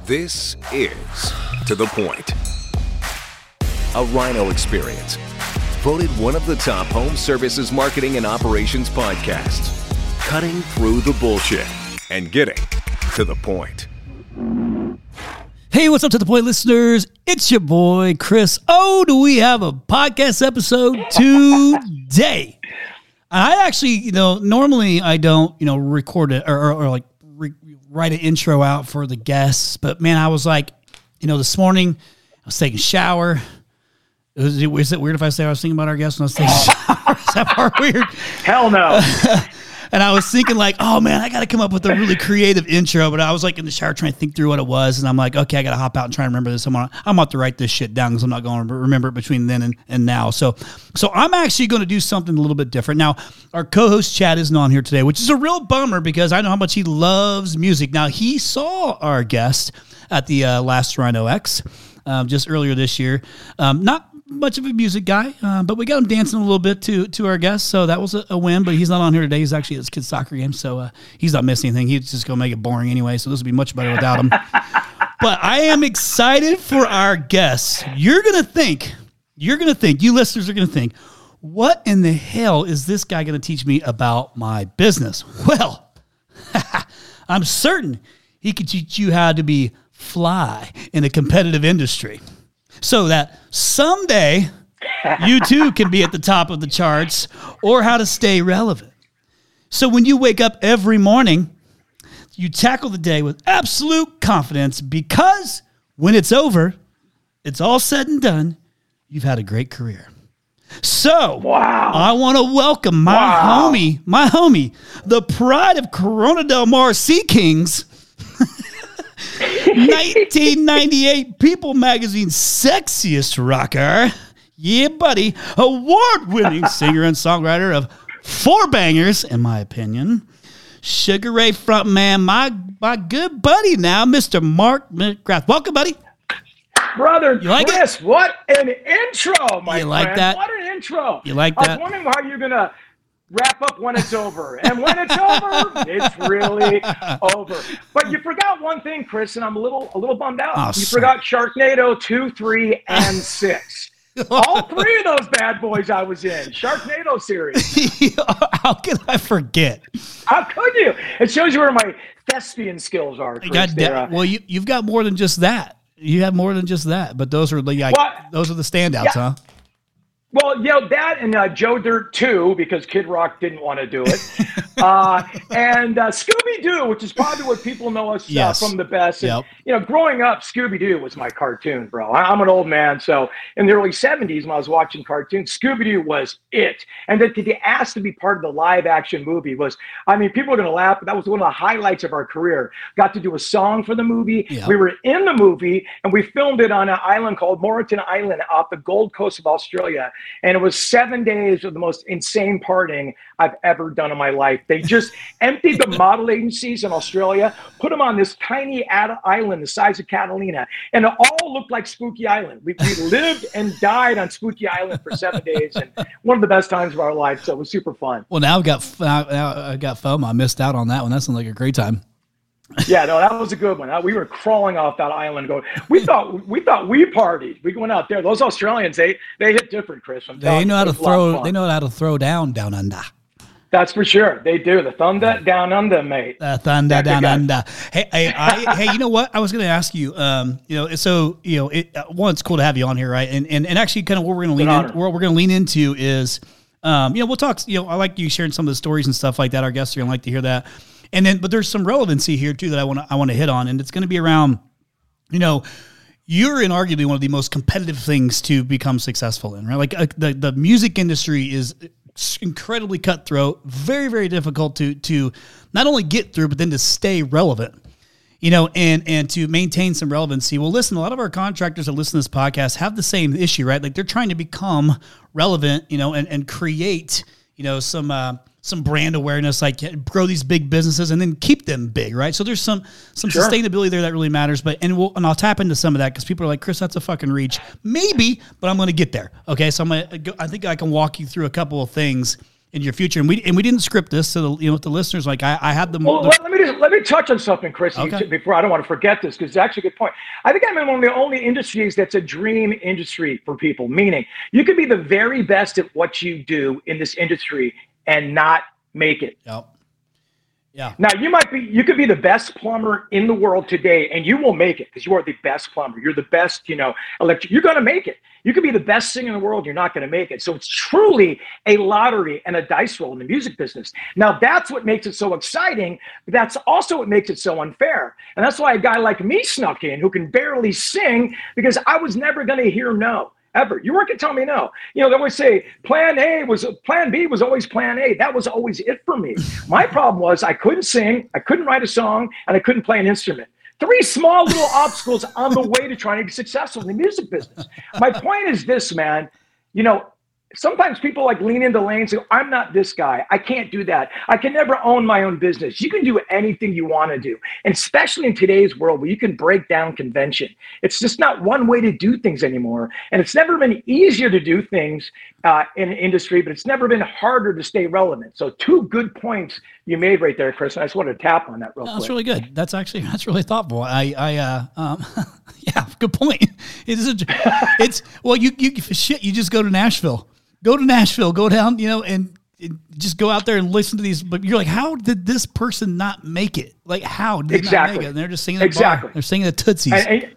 This is To The Point, a Rhino experience. Voted one of the top home services marketing and operations podcasts. Cutting through the bullshit and getting to the point. Hey, what's up To The Point listeners? It's your boy, Chris. Oh, do we have a podcast episode today? I actually, normally I don't, record it or write an intro out for the guests. But man, I was like, this morning I was taking a shower. Is it weird if I say I was thinking about our guests when I was taking a shower? Is that part weird? Hell no. And I was thinking like, oh man, I got to come up with a really creative intro. But I was like in the shower trying to think through what it was. And I'm like, okay, I got to hop out and try and remember this. I'm going to have to write this shit down because I'm not going to remember it between then and now. So I'm actually going to do something a little bit different. Now, our co-host Chad isn't on here today, which is a real bummer because I know how much he loves music. Now, he saw our guest at the last Rhino X just earlier this year. Not much of a music guy, but we got him dancing a little bit to our guest, so that was a win. But he's not on here today. He's actually at his kid's soccer game, so he's not missing anything. He's just going to make it boring anyway, so this will be much better without him. But I am excited for our guests. You're going to think, you listeners are going to think, what in the hell is this guy going to teach me about my business? Well, I'm certain he could teach you how to be fly in a competitive industry, so that someday you too can be at the top of the charts, or how to stay relevant. So when you wake up every morning, you tackle the day with absolute confidence because when it's over, it's all said and done, you've had a great career. So wow. I want to welcome my homie, the pride of Corona Del Mar Sea Kings, 1998 People Magazine's sexiest rocker. Yeah, buddy. Award-winning singer and songwriter of 4 bangers, in my opinion. Sugar Ray frontman, my good buddy now, Mr. Mark McGrath. Welcome, buddy. Brother you like Chris, it? What an intro, my friend. Like that? What an intro. You like I that? was wondering how you're going to wrap up when it's over. And when it's over, it's really over. But you forgot one thing, Chris, and I'm a little bummed out. Oh, you forgot Sharknado 2, 3, and 6. All 3 of those bad boys I was in. Sharknado series. How could I forget? How could you? It shows you where my thespian skills are, Chris. Well, you've got more than just that. You have more than just that, but those are the standouts, huh? Well, that and Joe Dirt 2, because Kid Rock didn't want to do it. And Scooby-Doo, which is probably what people know us from the best. And, growing up, Scooby-Doo was my cartoon, bro. I'm an old man, so in the early 70s when I was watching cartoons, Scooby-Doo was it. And then to be asked to be part of the live-action movie was, people are going to laugh, but that was one of the highlights of our career. Got to do a song for the movie. Yep. We were in the movie, and we filmed it on an island called Moreton Island off the Gold Coast of Australia. And it was 7 days of the most insane partying I've ever done in my life. They just emptied the model agencies in Australia, put them on this tiny island the size of Catalina, and it all looked like Spooky Island. We lived and died on Spooky Island for 7 days, and one of the best times of our life, so it was super fun. Well, now I've got FOMO. I missed out on that one. That sounds like a great time. Yeah, no, that was a good one. We were crawling off that island going, we thought we partied. We went out there. Those Australians, they hit different, Chris. They know how to throw. They know how to throw down under. That's for sure. They do. The thunder down under, mate. Thunder down under. Hey, you know what? I was going to ask you. One, it's cool to have you on here, right? And actually, kind of what we're going to lean into is, we'll talk. I like you sharing some of the stories and stuff like that. Our guests are going to like to hear that. And then, but there's some relevancy here too that I want to hit on, and it's going to be around, you're in arguably one of the most competitive things to become successful in, right? Like the music industry is incredibly cutthroat, very, very difficult to not only get through, but then to stay relevant, and to maintain some relevancy. Well, listen, a lot of our contractors that listen to this podcast have the same issue, right? Like they're trying to become relevant, and create, some brand awareness, like grow these big businesses and then keep them big, right? So there's some sustainability there that really matters. But and I'll tap into some of that because people are like, Chris, that's a fucking reach, maybe, but I'm going to get there. Okay, so I think I can walk you through a couple of things in your future. And we didn't script this, so with the listeners, like I had them. Well, let me touch on something, Chris, before I don't want to forget this, because it's actually a good point. I think I'm in one of the only industries that's a dream industry for people, meaning you could be the very best at what you do in this industry and not make it. Yep. Yeah. Now you could be the best plumber in the world today, and you will make it because you are the best plumber. You're the best, electric. You're going to make it. You could be the best singer in the world. You're not going to make it. So it's truly a lottery and a dice roll in the music business. Now that's what makes it so exciting. But that's also what makes it so unfair. And that's why a guy like me snuck in who can barely sing, because I was never going to hear no. Ever. You weren't going to tell me no. They always say plan B was always plan A. That was always it for me. My problem was I couldn't sing, I couldn't write a song, and I couldn't play an instrument. 3 small little obstacles on the way to trying to be successful in the music business. My point is this, man. Sometimes people lean into lanes and say, I'm not this guy. I can't do that. I can never own my own business. You can do anything you want to do. And especially in today's world where you can break down convention. It's just not one way to do things anymore. And it's never been easier to do things in an industry, but it's never been harder to stay relevant. So 2 good points you made right there, Chris. And I just wanted to tap on that real quick. That's really good. That's really thoughtful. Yeah, good point. You just go to Nashville. Go to Nashville, go down, and just go out there and listen to these. But you're like, how did this person not make it? Like, how did they not make it? And they're just singing the bar. They're singing the Tootsies. And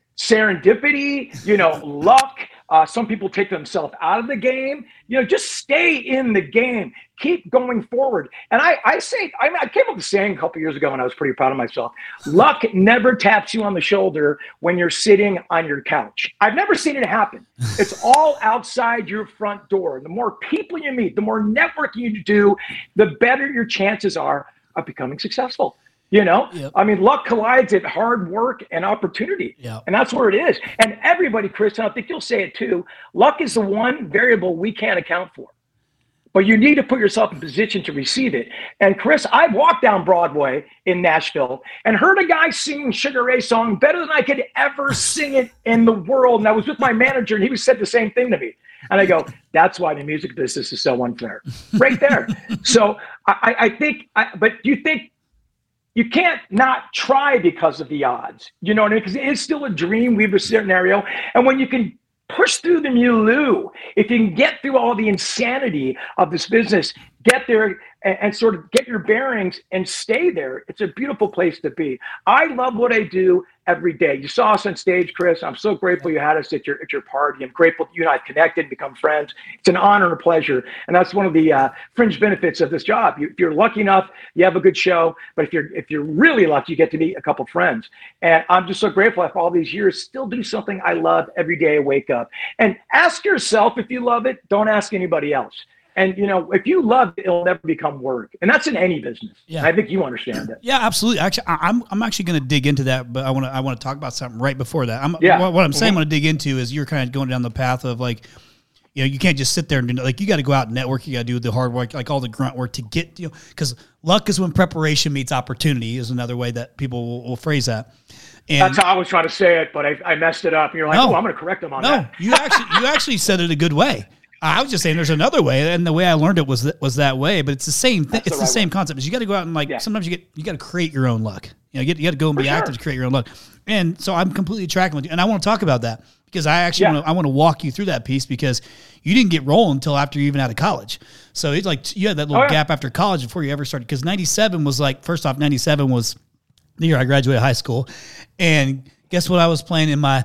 serendipity, luck. Some people take themselves out of the game. Just stay in the game. Keep going forward. And I came up with a saying a couple years ago, and I was pretty proud of myself. Luck never taps you on the shoulder when you're sitting on your couch. I've never seen it happen. It's all outside your front door. The more people you meet, the more networking you do, the better your chances are of becoming successful. Yep. Luck collides at hard work and opportunity. Yep. And that's where it is. And everybody, Chris, and I think you'll say it too, luck is the one variable we can't account for. But you need to put yourself in position to receive it. And Chris, I've walked down Broadway in Nashville and heard a guy singing Sugar Ray song better than I could ever sing it in the world. And I was with my manager and he said the same thing to me. And I go, that's why the music business is so unfair. Right there. So I think, but do you think, you can't not try because of the odds, you know what I mean? Because it is still a dream weaver scenario. And when you can push through the milieu, if you can get through all the insanity of this business, get there and sort of get your bearings and stay there, it's a beautiful place to be. I love what I do every day. You saw us on stage, Chris. I'm so grateful you had us at your party. I'm grateful that you and I connected, become friends. It's an honor and a pleasure. And that's one of the fringe benefits of this job. If you're lucky enough, you have a good show. But if you're really lucky, you get to meet a couple friends. And I'm just so grateful after all these years, still do something I love every day I wake up. And ask yourself if you love it. Don't ask anybody else. And, if you love it, it'll never become work. And that's in any business. Yeah. I think you understand that. Yeah, absolutely. Actually, I'm actually going to dig into that, but I want to talk about something right before that. What I'm saying I'm going to dig into is you're kind of going down the path of you can't just sit there and you got to go out and network. You got to do the hard work, all the grunt work to get, because luck is when preparation meets opportunity is another way that people will phrase that. And that's how I was trying to say it, but I messed it up. And you're like, I'm going to correct them on that. No, you actually said it a good way. I was just saying there's another way, and the way I learned it was that way. But it's the same thing. It's the same concept. Is you got to go out and sometimes you got to create your own luck. You got to go and be active to create your own luck. And so I'm completely tracking with you, and I want to talk about that because I actually want to walk you through that piece because you didn't get rolling until after you even out of college. So it's you had that little gap after college before you ever started. Because 97 was first off, 97 was the year I graduated high school, and guess what I was playing in my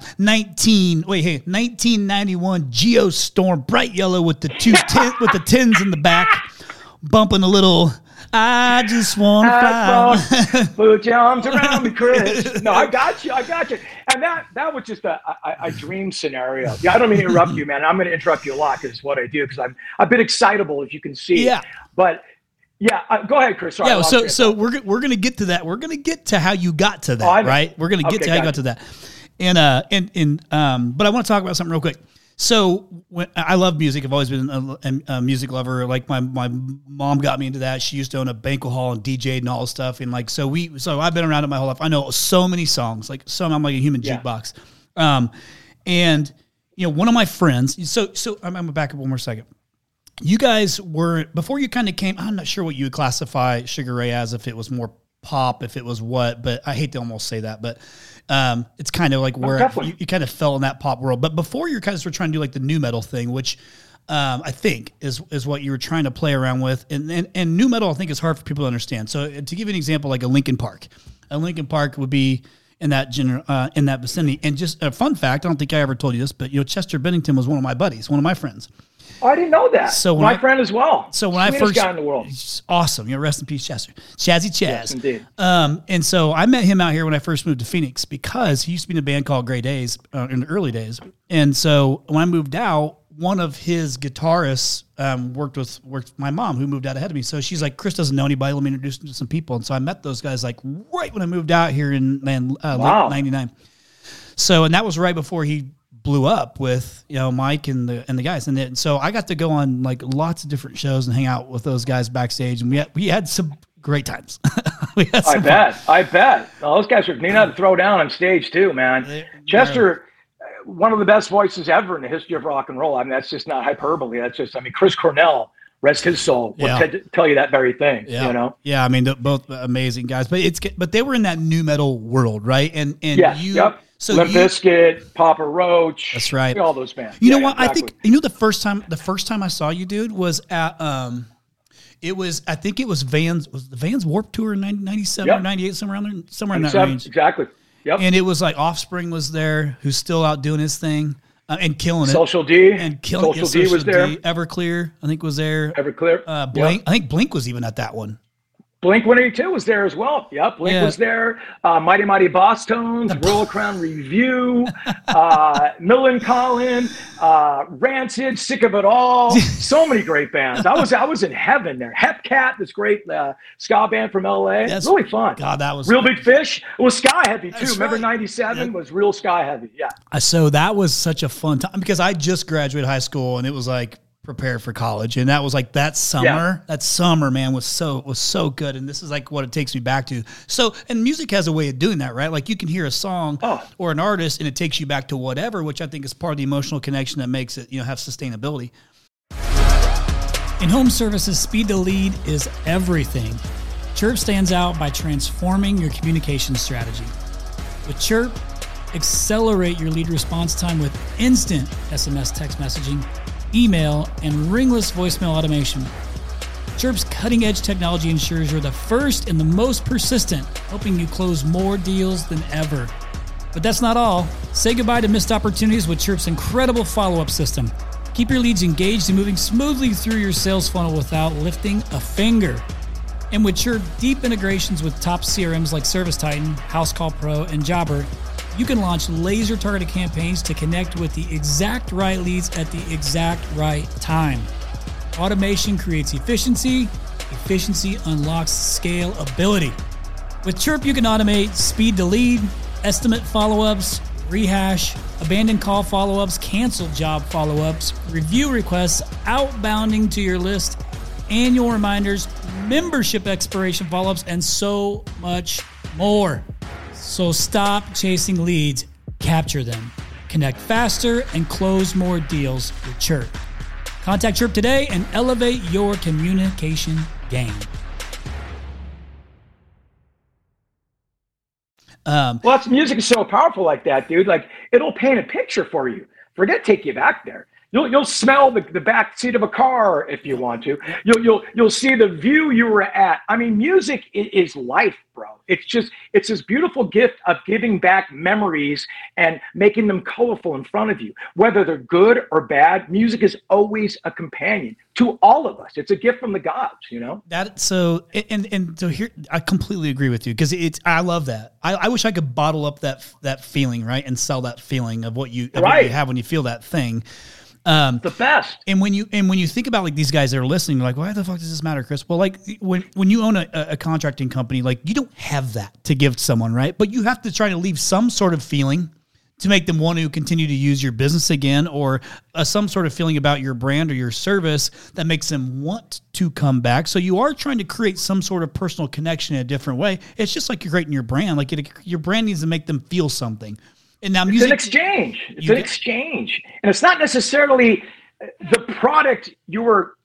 1991 Geostorm, bright yellow with the with the tins in the back, bumping a little. I just want to fly. Put your arms around me, Chris. No, I got you. And that was just a dream scenario. Yeah, I don't mean to interrupt you, man. I'm going to interrupt you a lot because it's what I do because I'm a bit excitable, as you can see. Yeah. But yeah, go ahead, Chris. Sorry, so we're going to get to that. We're going to get to how you got to that, right? We're going to get to how you got to that. But I want to talk about something real quick. So I love music. I've always been a music lover. Like my mom got me into that. She used to own a banquet hall and DJ'd and all this stuff. And so I've been around it my whole life. I know so many songs. I'm like a human jukebox. And one of my friends. So I'm gonna back up one more second. you guys were, before you kind of came, I'm not sure what you would classify Sugar Ray as, if it was more pop, if it was what, but I hate to almost say that, but it's kind of like where you kind of fell in that pop world. But before you guys were trying to do like the nu metal thing, which I think is what you were trying to play around with. And nu metal, I think, is hard for people to understand. So to give you an example, like a Linkin Park would be in that in that vicinity. And just a fun fact, I don't think I ever told you this, but Chester Bennington was one of my buddies, one of my friends. Oh, I didn't know that. So my friend as well. So when Sweetest guy in the world. Awesome. Rest in peace, Chester. Chazzy Chaz. Yes, indeed. And so I met him out here when I first moved to Phoenix, because he used to be in a band called Gray Days in the early days. And so when I moved out, one of his guitarists worked with my mom, who moved out ahead of me. So she's like, Chris doesn't know anybody. Let me introduce him to some people. And so I met those guys like right when I moved out here in late 99. So, and that was right before he blew up with Mike and the guys, and so I got to go on like lots of different shows and hang out with those guys backstage, and we had some great times. I bet. Well, those guys they know how to throw down on stage too, man. Chester, one of the best voices ever in the history of rock and roll. I mean, that's just not hyperbole. That's just, Chris Cornell, rest his soul, will tell you that very thing. Yeah. Yeah, I mean, they're both amazing guys, but they were in that nu metal world, right? And Yep. So Limp Bizkit, Papa Roach. That's right. All those bands. You know what? Exactly. I think the first time I saw you, dude, was at I think it was the Vans Warped Tour in 97 or 98, somewhere in that range. Exactly. Yep. And it was like Offspring was there, who's still out doing his thing and killing it. Social D. And killing it. Social D was there. Everclear, I think, was there. Everclear. Blink. I think Blink was even at that one. Blink-182 was there as well. Yep, Blink was there. Mighty Mighty Boss Tones, Royal Crown Review, Millencolin, Rancid, Sick of It All. So many great bands. I was in heaven there. Hepcat, this great ska band from LA. That's really fun. God, that was Real Big Fish. It was Sky Heavy too. Remember '97 was real Sky Heavy. Yeah. So that was such a fun time, because I just graduated high school, and it was like prepare for college, and that was like that summer, man, was so good. And this is like what it takes me back to. So, and music has a way of doing that, right? Like you can hear a song or an artist, and it takes you back to whatever, which I think is part of the emotional connection that makes it have sustainability. In home services, speed to lead is everything. Chirp stands out by transforming your communication strategy. With Chirp, accelerate your lead response time with instant SMS text messaging, email, and ringless voicemail automation. Chirp's cutting-edge technology ensures you're the first and the most persistent, helping you close more deals than ever. But that's not all. Say goodbye to missed opportunities with Chirp's incredible follow-up system. Keep your leads engaged and moving smoothly through your sales funnel without lifting a finger. And with Chirp deep integrations with top CRMs like ServiceTitan, HouseCall Pro, and Jobber, you can launch laser-targeted campaigns to connect with the exact right leads at the exact right time. Automation creates efficiency. Efficiency unlocks scalability. With Chirp, you can automate speed to lead, estimate follow-ups, rehash, abandoned call follow-ups, canceled job follow-ups, review requests, outbounding to your list, annual reminders, membership expiration follow-ups, and so much more. So stop chasing leads, capture them. Connect faster and close more deals with Chirp. Contact Chirp today and elevate your communication game. Music is so powerful like that, dude. Like, it'll paint a picture for you. Forget take you back there. You'll smell the back seat of a car if you want to. You'll see the view you were at. I mean, music is life, bro. It's this beautiful gift of giving back memories and making them colorful in front of you. Whether they're good or bad, music is always a companion to all of us. It's a gift from the gods, So here, I completely agree with you, because I love that. I wish I could bottle up that feeling, right, and sell that feeling of what you have when you feel that thing. The best. And when you think about like these guys that are listening, you're like, why the fuck does this matter, Chris? Well, like when you own a contracting company, like you don't have that to give to someone, right? But you have to try to leave some sort of feeling to make them want to continue to use your business again, or some sort of feeling about your brand or your service that makes them want to come back. So you are trying to create some sort of personal connection in a different way. It's just like you're creating your brand. Like your brand needs to make them feel something. And now music, it's an exchange. And it's not necessarily the product you were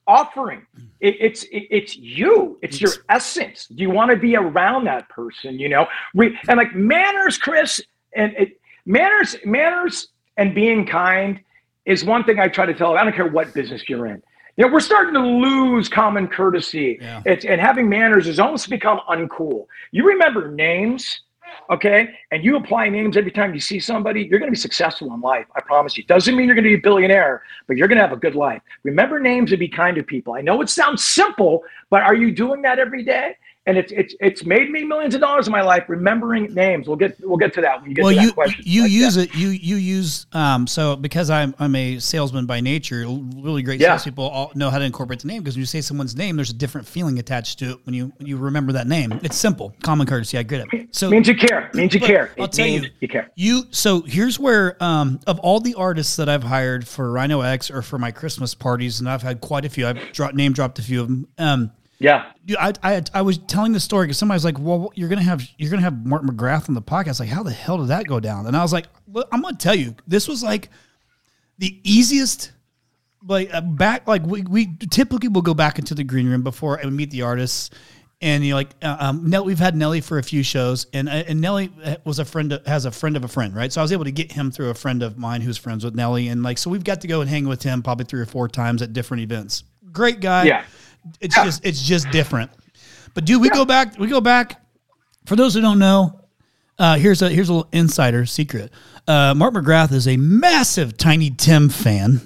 offering. It's you. It's your essence. Do you want to be around that person? You know, and like manners, Chris, and manners and being kind is one thing I try to tell. I don't care what business you're in. You know, we're starting to lose common courtesy. Yeah. And having manners has almost become uncool. You remember names, okay? And you apply names every time you see somebody, you're going to be successful in life. I promise you. Doesn't mean you're going to be a billionaire, but you're going to have a good life. Remember names and be kind to people. I know it sounds simple, but are you doing that every day? And it's made me millions of dollars in my life remembering names. We'll get to that when you get to that question. You use so because I'm a salesman by nature, really great salespeople all know how to incorporate the name, because when you say someone's name, there's a different feeling attached to it when you remember that name. It's simple, common courtesy. I get it. So means you care. I'll tell you care. So here's where of all the artists that I've hired for Rhino X or for my Christmas parties, and I've had quite a few. I've name dropped a few of them. Yeah, dude, I was telling the story because somebody was like, "Well, you're gonna have Mark McGrath on the podcast." Like, how the hell did that go down? And I was like, "Look, I'm gonna tell you, this was like the easiest. Like we typically will go back into the green room before and meet the artists, and we've had Nelly for a few shows, and Nelly was has a friend of a friend, right? So I was able to get him through a friend of mine who's friends with Nelly, and so we've got to go and hang with him probably 3 or 4 times at different events. Great guy, yeah. It's just different. But dude, we go back. For those who don't know, here's a little insider secret. Mark McGrath is a massive Tiny Tim fan.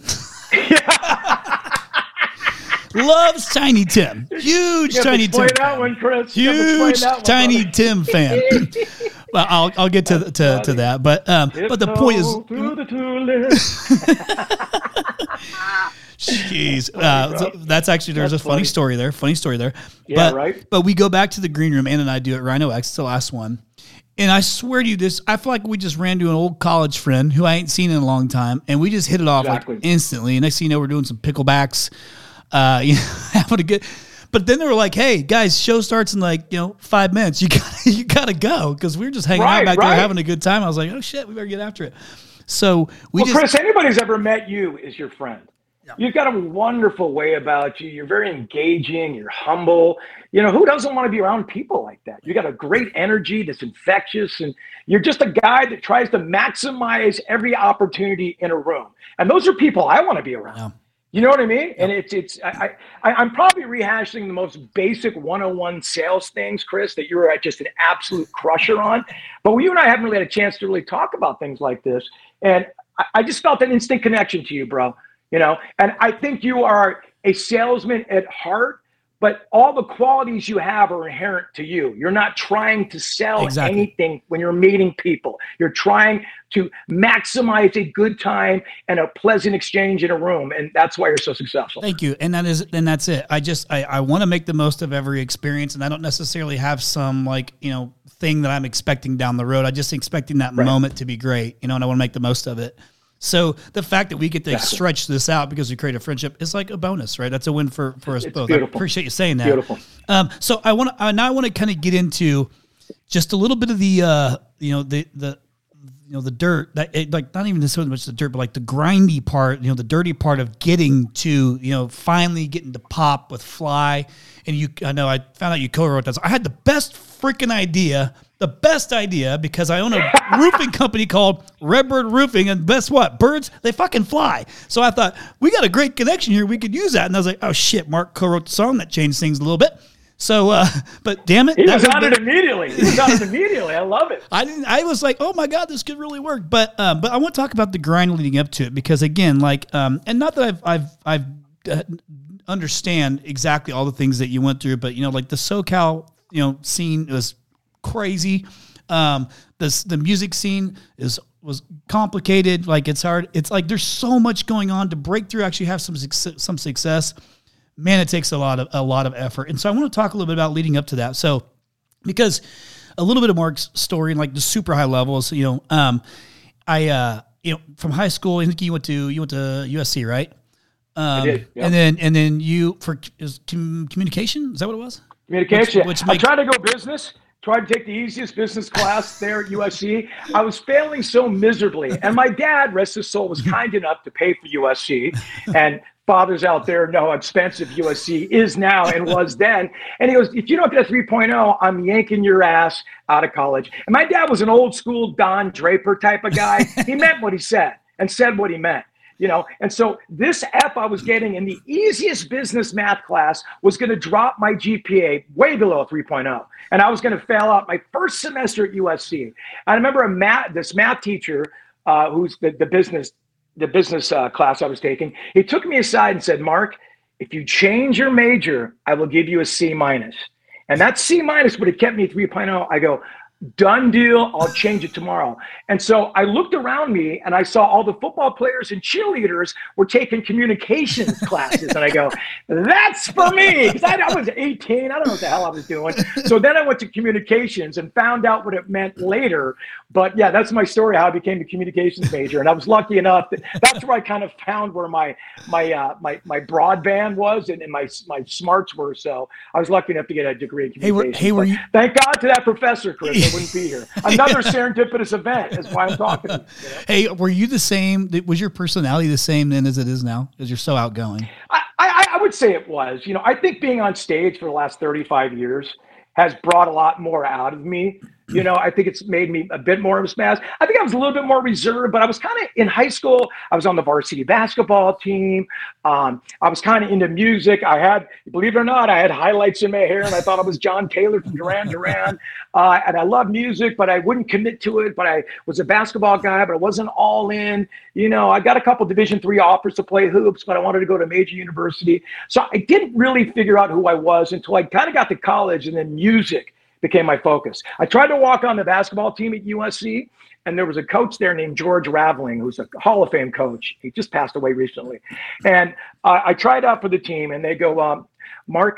Loves Tiny Tim. Huge Tiny Tim. That one, Chris. Huge Tiny Tim fan. Well, I'll get to that. But the point is, through the tulips. Jeez, that's actually there's a funny story there. Yeah, right. But we go back to the green room. Ann and I do at Rhino X. It's the last one, and I swear to you, this I feel like we just ran to an old college friend who I ain't seen in a long time, and we just hit it off like instantly. And next thing you know, we're doing some picklebacks, having a good. But then they were like, "Hey guys, show starts in 5 minutes. You gotta go," because we were just hanging out back there having a good time. I was like, "Oh shit, we better get after it." So Chris, anybody's ever met you is your friend. Yeah. You've got a wonderful way about you. You're very engaging. You're humble. You know, who doesn't want to be around people like that? You got a great energy that's infectious, and you're just a guy that tries to maximize every opportunity in a room. And those are people I want to be around. Yeah. You know what I mean? Yeah. And I'm probably rehashing the most basic 101 sales things, Chris, that you're just an absolute crusher on. But you and I haven't really had a chance to really talk about things like this. And I just felt an instant connection to you, bro. You know, and I think you are a salesman at heart, but all the qualities you have are inherent to you. You're not trying to sell anything when you're meeting people. You're trying to maximize a good time and a pleasant exchange in a room, and that's why you're so successful. Thank you. And that's it. I want to make the most of every experience, and I don't necessarily have some thing that I'm expecting down the road. I just expecting that moment to be great, and I want to make the most of it. So the fact that we get to stretch this out because we create a friendship is like a bonus, right? That's a win for us both. Beautiful. I appreciate you saying that. Beautiful. So I want to kind of get into just a little bit of the the dirt that not even so much the dirt, but like the grindy part, the dirty part of getting to finally getting to pop with Fly. And I found out you co-wrote that. I had the best freaking idea. The best idea, because I own a roofing company called Redbird Roofing, and guess what? Birds, they fucking fly. So I thought, we got a great connection here. We could use that. And I was like, oh shit, Mark co-wrote the song. That changed things a little bit. So, but damn it. He was on it immediately. I love it. I was like, oh my God, this could really work. But I want to talk about the grind leading up to it, because again, and not that I've understand exactly all the things that you went through, but like the SoCal, scene was crazy. The music scene was complicated. Like, it's hard. It's like there's so much going on to break through. Actually, have some success. Man, it takes a lot of effort. And so I want to talk a little bit about leading up to that. So, because a little bit of Mark's story and like the super high levels. I from high school, I think you went to USC, right? I did. Yep. And then you for communication. Is that what it was? Communication. I tried to go business. Tried to take the easiest business class there at USC. I was failing so miserably. And my dad, rest his soul, was kind enough to pay for USC. And fathers out there know how expensive USC is now and was then. And he goes, if you don't get a 3.0, I'm yanking your ass out of college. And my dad was an old school Don Draper type of guy. He meant what he said and said what he meant. And so this F I was getting in the easiest business math class was going to drop my GPA way below a 3.0. And I was going to fail out my first semester at USC. I remember this math teacher, who's the business class I was taking, he took me aside and said, Mark, if you change your major, I will give you a C-. And that C- would have kept me 3.0. I go, done deal. I'll change it tomorrow. And so I looked around me and I saw all the football players and cheerleaders were taking communications classes. And I go, that's for me. Because I was 18. I don't know what the hell I was doing. So then I went to communications and found out what it meant later. But yeah, that's my story, how I became a communications major. And I was lucky enough that's where I kind of found where my broadband was and my smarts were. So I was lucky enough to get a degree in communications. Thank God to that professor, Chris. I wouldn't be here. Another serendipitous event is why I'm talking to you. Hey, were you the same? Was your personality the same then as it is now? Because you're so outgoing. I would say it was. I think being on stage for the last 35 years has brought a lot more out of me. I think it's made me a bit more of a spaz. I think I was a little bit more reserved, but I was kind of in high school. I was on the varsity basketball team. I was kind of into music. I had, believe it or not, I had highlights in my hair and I thought I was John Taylor from Duran Duran. And I loved music, but I wouldn't commit to it. But I was a basketball guy, but I wasn't all in. I got a couple Division III offers to play hoops, but I wanted to go to a major university. So I didn't really figure out who I was until I kind of got to college, and then music became my focus. I tried to walk on the basketball team at USC, and there was a coach there named George Raveling, who's a Hall of Fame coach. He just passed away recently. And I tried out for the team, and they go, Mark,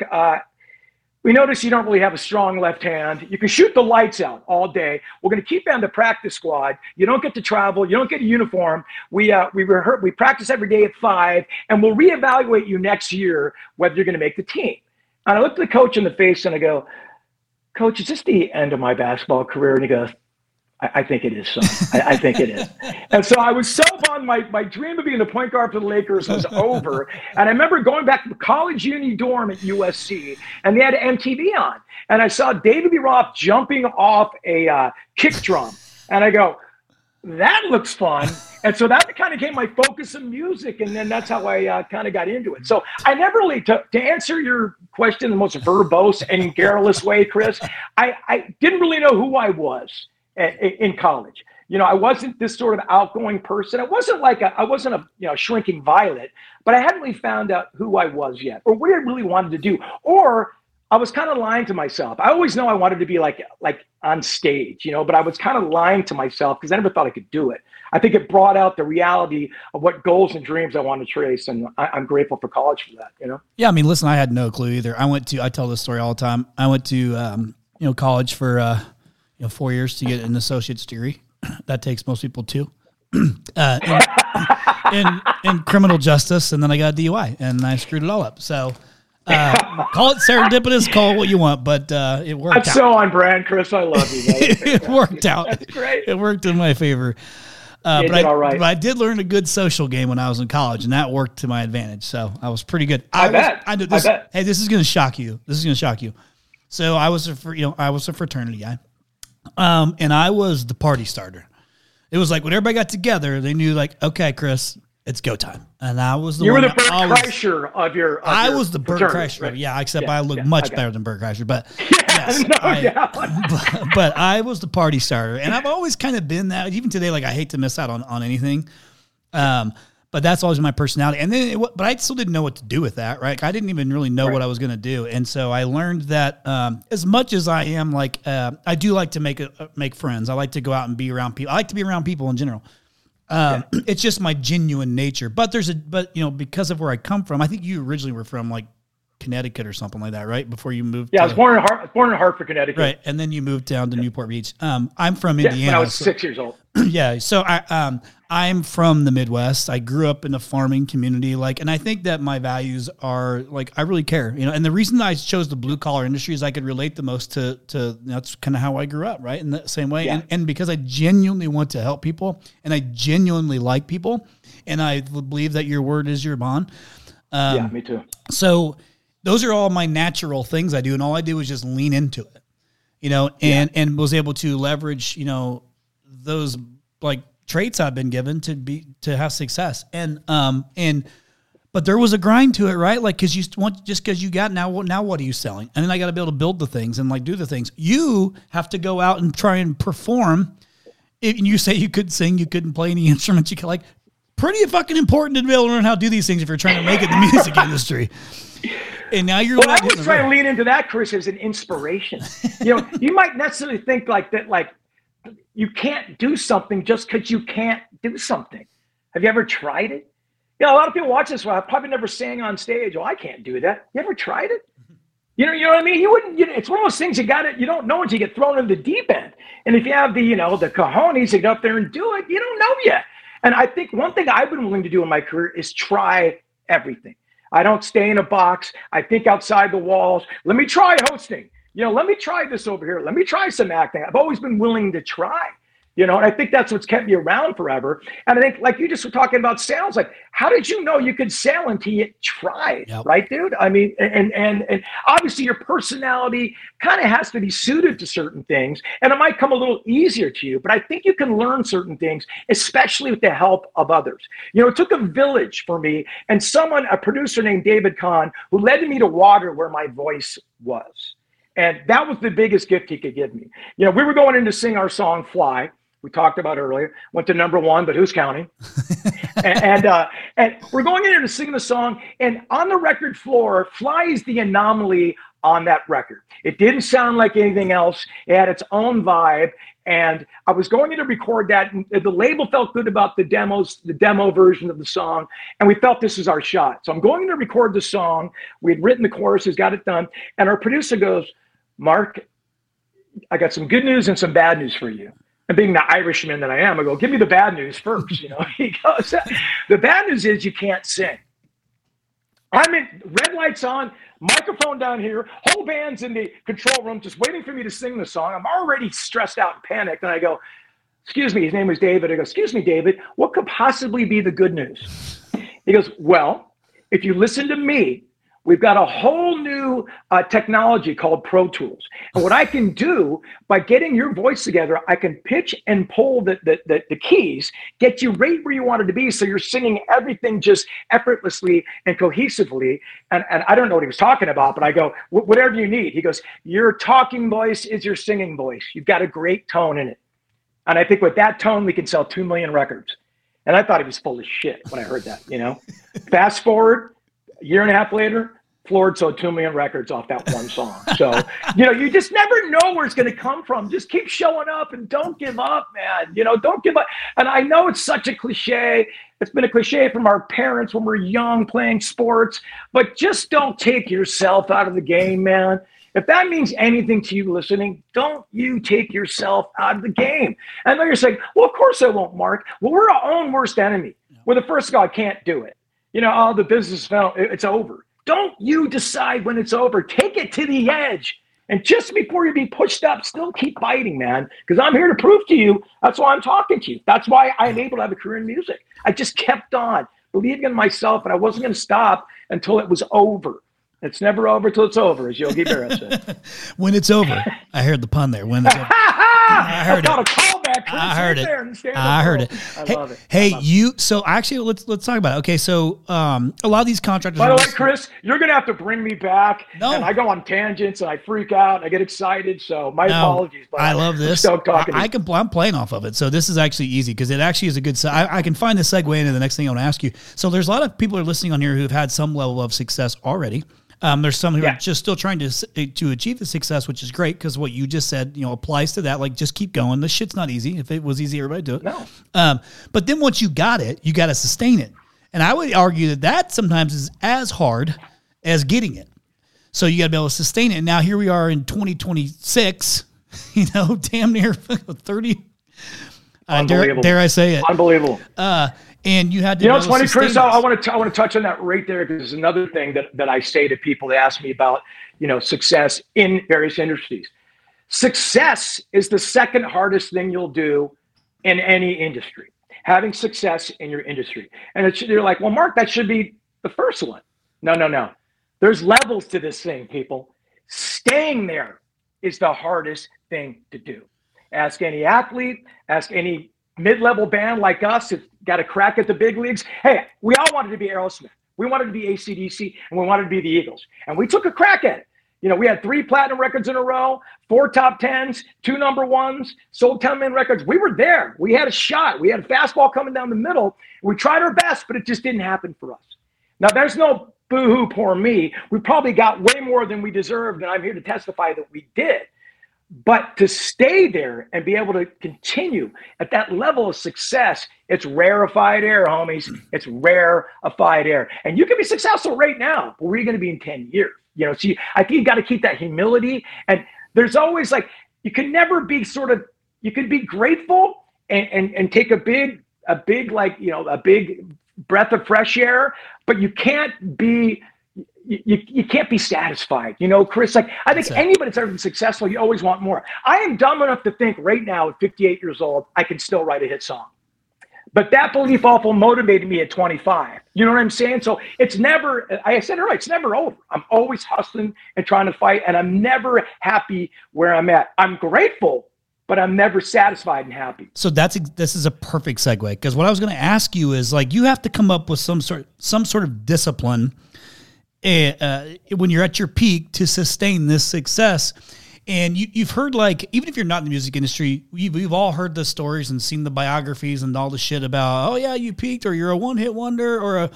we notice you don't really have a strong left hand. You can shoot the lights out all day. We're going to keep you on the practice squad. You don't get to travel. You don't get a uniform. We practice every day at 5, and we'll reevaluate you next year whether you're going to make the team. And I looked at the coach in the face, and I go, Coach, is this the end of my basketball career? And he goes, I think it is, son. I think it is. And so I was so bummed. My dream of being the point guard for the Lakers was over. And I remember going back to the college uni dorm at USC, and they had MTV on. And I saw David Lee Roth jumping off a kick drum. And I go, that looks fun. And so that kind of became my focus in music. And then that's how I kind of got into it. So I never really, to answer your question in the most verbose and garrulous way, Chris, I didn't really know who I was in college. I wasn't this sort of outgoing person. I wasn't a shrinking violet, but I hadn't really found out who I was yet, or what I really wanted to do. Or I was kind of lying to myself. I always know I wanted to be like on stage, but I was kind of lying to myself because I never thought I could do it. I think it brought out the reality of what goals and dreams I want to trace, and I'm grateful for college for that. Yeah, I mean, listen, I had no clue either. I tell this story all the time. I went to college for 4 years to get an associate's degree. That takes most people 2. In criminal justice, and then I got a DUI, and I screwed it all up. So. Call it serendipitous, call it what you want, but it worked out. That's so on brand, Chris. I love you. It worked out. That's great. It worked in my favor. But I did learn a good social game when I was in college, and that worked to my advantage. So I was pretty good. I bet. Hey, this is going to shock you. So I was a fraternity guy, and I was the party starter. It was like when everybody got together, they knew like, okay, Chris, it's go time. And I was the You were the Bert Kreischer of your I was the Bert Kreischer. Right? Yeah, except I look much better than Bert Kreischer. But yes, but I was the party starter. And I've always kind of been that. Even today, like I hate to miss out on anything. But that's always my personality. And then, but I still didn't know what to do with that, right? I didn't even really know what I was going to do. And so I learned that as much as I am like, I do like to make friends. I like to go out and be around people. I like to be around people in general. It's just my genuine nature, but because of where I come from, I think you originally were from like Connecticut or something like that, right? Before you moved. Yeah, I was born in Hartford, Connecticut. Right. And then you moved down to Newport Beach. I'm from Indiana. When I was 6 years old. Yeah. So I'm from the Midwest. I grew up in a farming community, and I think that my values are I really care, and the reason I chose the blue collar industry is I could relate the most to that's kind of how I grew up, right? In the same way. Yeah. And because I genuinely want to help people and I genuinely like people and I believe that your word is your bond. Yeah, me too. So those are all my natural things I do. And all I do is just lean into it, and was able to leverage, those like traits I've been given to have success. But there was a grind to it, right? Like, cause because you got now what are you selling? And then I got to be able to build the things and like do the things. You have to go out and try and perform. If you say you couldn't sing, you couldn't play any instruments, you could like pretty fucking important to be able to learn how to do these things if you're trying to make it in the music industry. And now you're. Well, I was trying to lean into that, Chris, as an inspiration. You might necessarily think like that, like you can't do something just because you can't do something. Have you ever tried it? A lot of people watch this. Well, I probably never sang on stage. Oh, I can't do that. You ever tried it? You know what I mean? You wouldn't. It's one of those things you don't know until you get thrown into the deep end. And if you have the cojones to get up there and do it, you don't know yet. And I think one thing I've been willing to do in my career is try everything. I don't stay in a box. I think outside the walls. Let me try hosting. Let me try this over here. Let me try some acting. I've always been willing to try. And I think that's what's kept me around forever. And I think, like you just were talking about sales, like, how did you know you could sell until you tried, right, dude? I mean, and obviously your personality kind of has to be suited to certain things, and it might come a little easier to you, but I think you can learn certain things, especially with the help of others. It took a village for me and a producer named David Kahn, who led me to water where my voice was. And that was the biggest gift he could give me. We were going in to sing our song, Fly. We talked about earlier, went to #1, but who's counting? and we're going in there to sing the song. And on the record floor, Fly is the anomaly on that record. It didn't sound like anything else. It had its own vibe. And I was going in to record that. And the label felt good about the demo version of the song. And we felt this is our shot. So I'm going in to record the song. We had written the choruses, got it done. And our producer goes, Mark, I got some good news and some bad news for you. And being the Irishman that I am, I go, give me the bad news first. He goes, the bad news is you can't sing. I'm in, red lights on, microphone down here, whole band's in the control room just waiting for me to sing the song. I'm already stressed out and panicked. And I go, excuse me, his name was David. I go, excuse me, David, what could possibly be the good news? He goes, well, if you listen to me, we've got a whole new technology called Pro Tools. And what I can do by getting your voice together, I can pitch and pull the keys, get you right where you wanted to be. So you're singing everything just effortlessly and cohesively. And I don't know what he was talking about, but I go, whatever you need. He goes, your talking voice is your singing voice. You've got a great tone in it. And I think with that tone, we can sell 2 million records. And I thought he was full of shit when I heard that, Fast forward, a year and a half later, Floyd sold 2 million records off that one song. So, you just never know where it's going to come from. Just keep showing up and don't give up, man. Don't give up. And I know it's such a cliche. It's been a cliche from our parents when we're young playing sports, but just don't take yourself out of the game, man. If that means anything to you listening, don't you take yourself out of the game. And I know you're saying, well, of course I won't, Mark. Well, we're our own worst enemy. We're the first guy can't do it. The business fell, it's over. Don't you decide when it's over. Take it to the edge. And just before you be pushed up, still keep fighting, man. Because I'm here to prove to you, that's why I'm talking to you. That's why I'm able to have a career in music. I just kept on believing in myself, and I wasn't going to stop until it was over. It's never over till it's over, as Yogi Berra said. When it's over. I heard the pun there. When it's over. I heard it. A callback. I heard it. I heard it. I love it. Hey, so actually, let's talk about it. Okay, so a lot of these contractors. By the way, Chris, you're gonna have to bring me back. No. And I go on tangents and I freak out. I get excited. So my apologies. But I love this. I'm playing off of it. So this is actually easy because it actually is a good. I can find the segue into the next thing I want to ask you. So there's a lot of people who are listening on here who have had some level of success already. There's some who are just still trying to achieve the success, which is great because what you just said, applies to that. Like, just keep going. This shit's not easy. If it was easy, everybody do it. No. But then once you got it, you got to sustain it. And I would argue that sometimes is as hard as getting it. So you got to be able to sustain it. And now here we are in 2026, damn near 30. Dare I say it? Unbelievable. And you had to. It's funny, Chris. I want to touch on that right there because it's another thing that I say to people that ask me about, success in various industries. Success is the second hardest thing you'll do in any industry. Having success in your industry, and you're like, well, Mark, that should be the first one. No. There's levels to this thing, people. Staying there is the hardest thing to do. Ask any athlete, ask any mid-level band like us that's got a crack at the big leagues. Hey, we all wanted to be Aerosmith. We wanted to be AC/DC, and we wanted to be the Eagles. And we took a crack at it. You know, we had 3 platinum records in a row, 4 top 10s, 2 number 1s, sold 10 million records. We were there. We had a shot. We had a fastball coming down the middle. We tried our best, but it just didn't happen for us. Now, there's no boo-hoo, poor me. We probably got way more than we deserved, and I'm here to testify that we did. But to stay there and be able to continue at that level of success, it's rarefied air, homies. It's rarefied air. And you can be successful right now, but where are you going to be in 10 years? You know, so I think you got to keep that humility. And there's always like, you can never be you can be grateful and take a big breath of fresh air, but you can't be you can't be satisfied. You know, Chris, like I think anybody that's ever been successful, you always want more. I am dumb enough to think right now at 58 years old, I can still write a hit song. But that belief also motivated me at 25. You know what I'm saying? So it's never, I said it right, it's never over. I'm always hustling and trying to fight, and I'm never happy where I'm at. I'm grateful, but I'm never satisfied and happy. So this is a perfect segue, because what I was going to ask you is, like, you have to come up with some sort of discipline when you're at your peak to sustain this success. And you've heard, like, even if you're not in the music industry, we've all heard the stories and seen the biographies and all the shit about, oh yeah, you peaked, or you're a one-hit wonder, or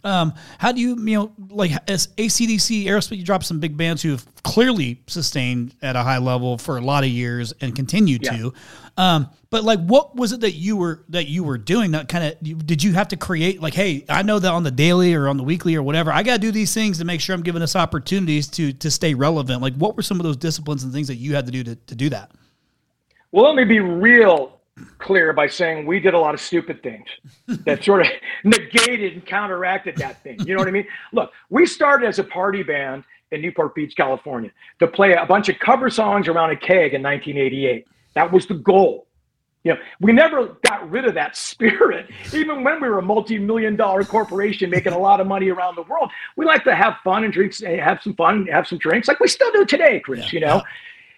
how do you like as AC/DC, Aerosmith, you drop some big bands who have clearly sustained at a high level for a lot of years and continue to. But like, what was it that you were doing that kind of, did you have to create, like, hey, I know that on the daily or on the weekly or whatever, I got to do these things to make sure I'm giving us opportunities to stay relevant. Like, what were some of those disciplines and things that you had to do to do that? Well, let me be real clear by saying we did a lot of stupid things that sort of negated and counteracted that thing. You know what I mean? Look, we started as a party band in Newport Beach, California, to play a bunch of cover songs around a keg in 1988. That was the goal. You know, we never got rid of that spirit. Even when we were a multi-million-dollar corporation making a lot of money around the world, we like to have fun and drinks, have some fun, have some drinks, like we still do today, Chris. You know,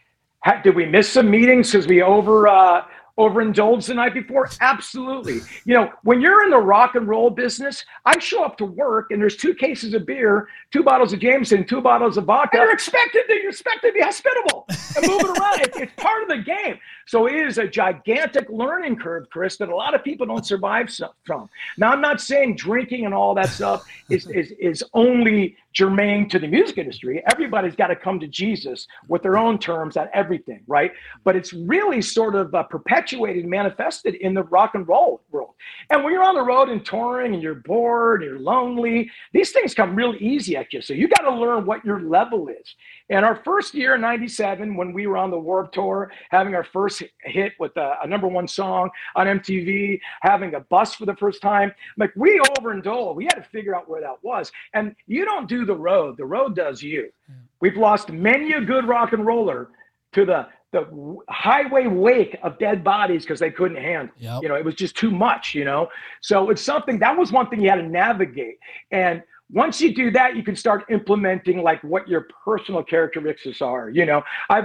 did we miss some meetings because we overindulged the night before? Absolutely. You know, when you're in the rock and roll business, I show up to work and there's 2 cases of beer, 2 bottles of Jameson, 2 bottles of vodka. You're expected to be hospitable and moving around. It's part of the game. So it is a gigantic learning curve, Chris, that a lot of people don't survive from. Now, I'm not saying drinking and all that stuff is only germane to the music industry. Everybody's got to come to Jesus with their own terms on everything, right? But it's really sort of perpetuated, manifested in the rock and roll world. And when you're on the road and touring and you're bored, you're lonely, these things come real easy at you. So you got to learn what your level is. And our first year in 97, when we were on the Warped Tour, having our first hit with a #1 song on MTV, having a bus for the first time, like, we overindulged. We had to figure out where that was. And you don't do the road does you. We've lost many a good rock and roller to the highway wake of dead bodies because they couldn't handle. Yep. You know, it was just too much, you know? So it's something, that was one thing you had to navigate. And once you do that, you can start implementing like what your personal characteristics are. You know, I'm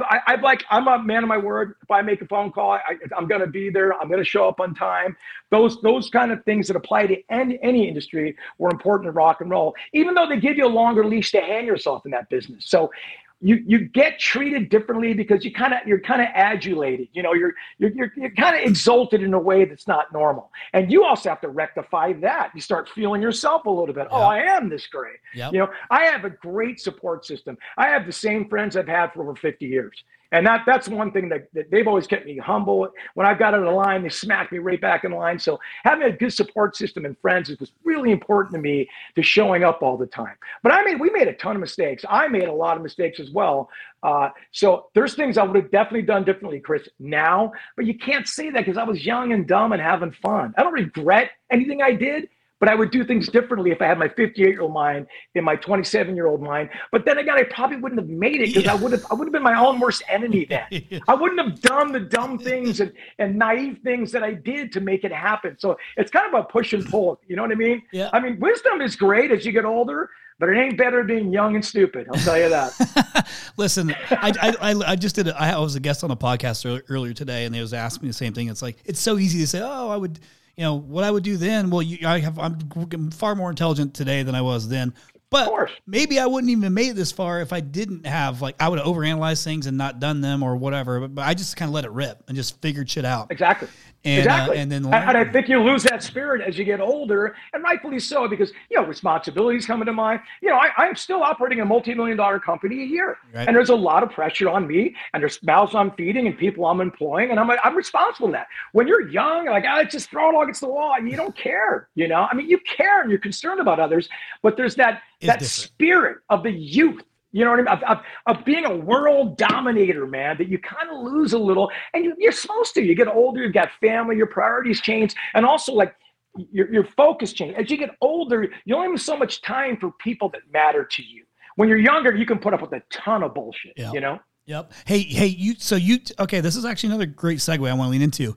a man of my word. If I make a phone call, I'm going to be there. I'm going to show up on time. Those kind of things that apply to any industry were important in rock and roll, even though they give you a longer leash to hang yourself in that business. So you get treated differently because you're kind of adulated. You know, you're kind of exalted in a way that's not normal. And you also have to rectify that. You start feeling yourself a little bit. Yep. Oh, I am this great. Yep. You know, I have a great support system. I have the same friends I've had for over 50 years. And that's one thing that they've always kept me humble. When I've got out of line, they smack me right back in line. So having a good support system and friends was really important to me to showing up all the time. But we made a ton of mistakes. I made a lot of mistakes as well. So there's things I would have definitely done differently, Chris, now. But you can't say that because I was young and dumb and having fun. I don't regret anything I did. But I would do things differently if I had my 58-year-old mind in my 27-year-old mind. But then again, I probably wouldn't have made it because I would have been my own worst enemy then. I wouldn't have done the dumb things and naive things that I did to make it happen. So it's kind of a push and pull. You know what I mean? Yeah. I mean, wisdom is great as you get older, but it ain't better being young and stupid. I'll tell you that. Listen, I just did it. I was a guest on a podcast earlier today, and they was asking me the same thing. It's like, it's so easy to say, oh, I would, what I would do then. Well, I'm far more intelligent today than I was then. But maybe I wouldn't even have made it this far if I didn't have, I would have overanalyzed things and not done them or whatever. But I just kind of let it rip and just figured shit out. Exactly. And then and I think you lose that spirit as you get older, and rightfully so, because, responsibilities coming to mind. I'm still operating a multi-million-dollar company a year, and there's a lot of pressure on me, and there's mouths I'm feeding and people I'm employing, and I'm responsible for that. When you're young, just throw it all against the wall, and you don't care, you care and you're concerned about others, but there's that spirit of the youth. You know what I mean? Of being a world dominator, man, that you kind of lose a little, and you're supposed to. You get older, you've got family, your priorities change, and also your focus change. As you get older, you only have so much time for people that matter to you. When you're younger, you can put up with a ton of bullshit. Yep. Yep. Hey, okay, this is actually another great segue I want to lean into.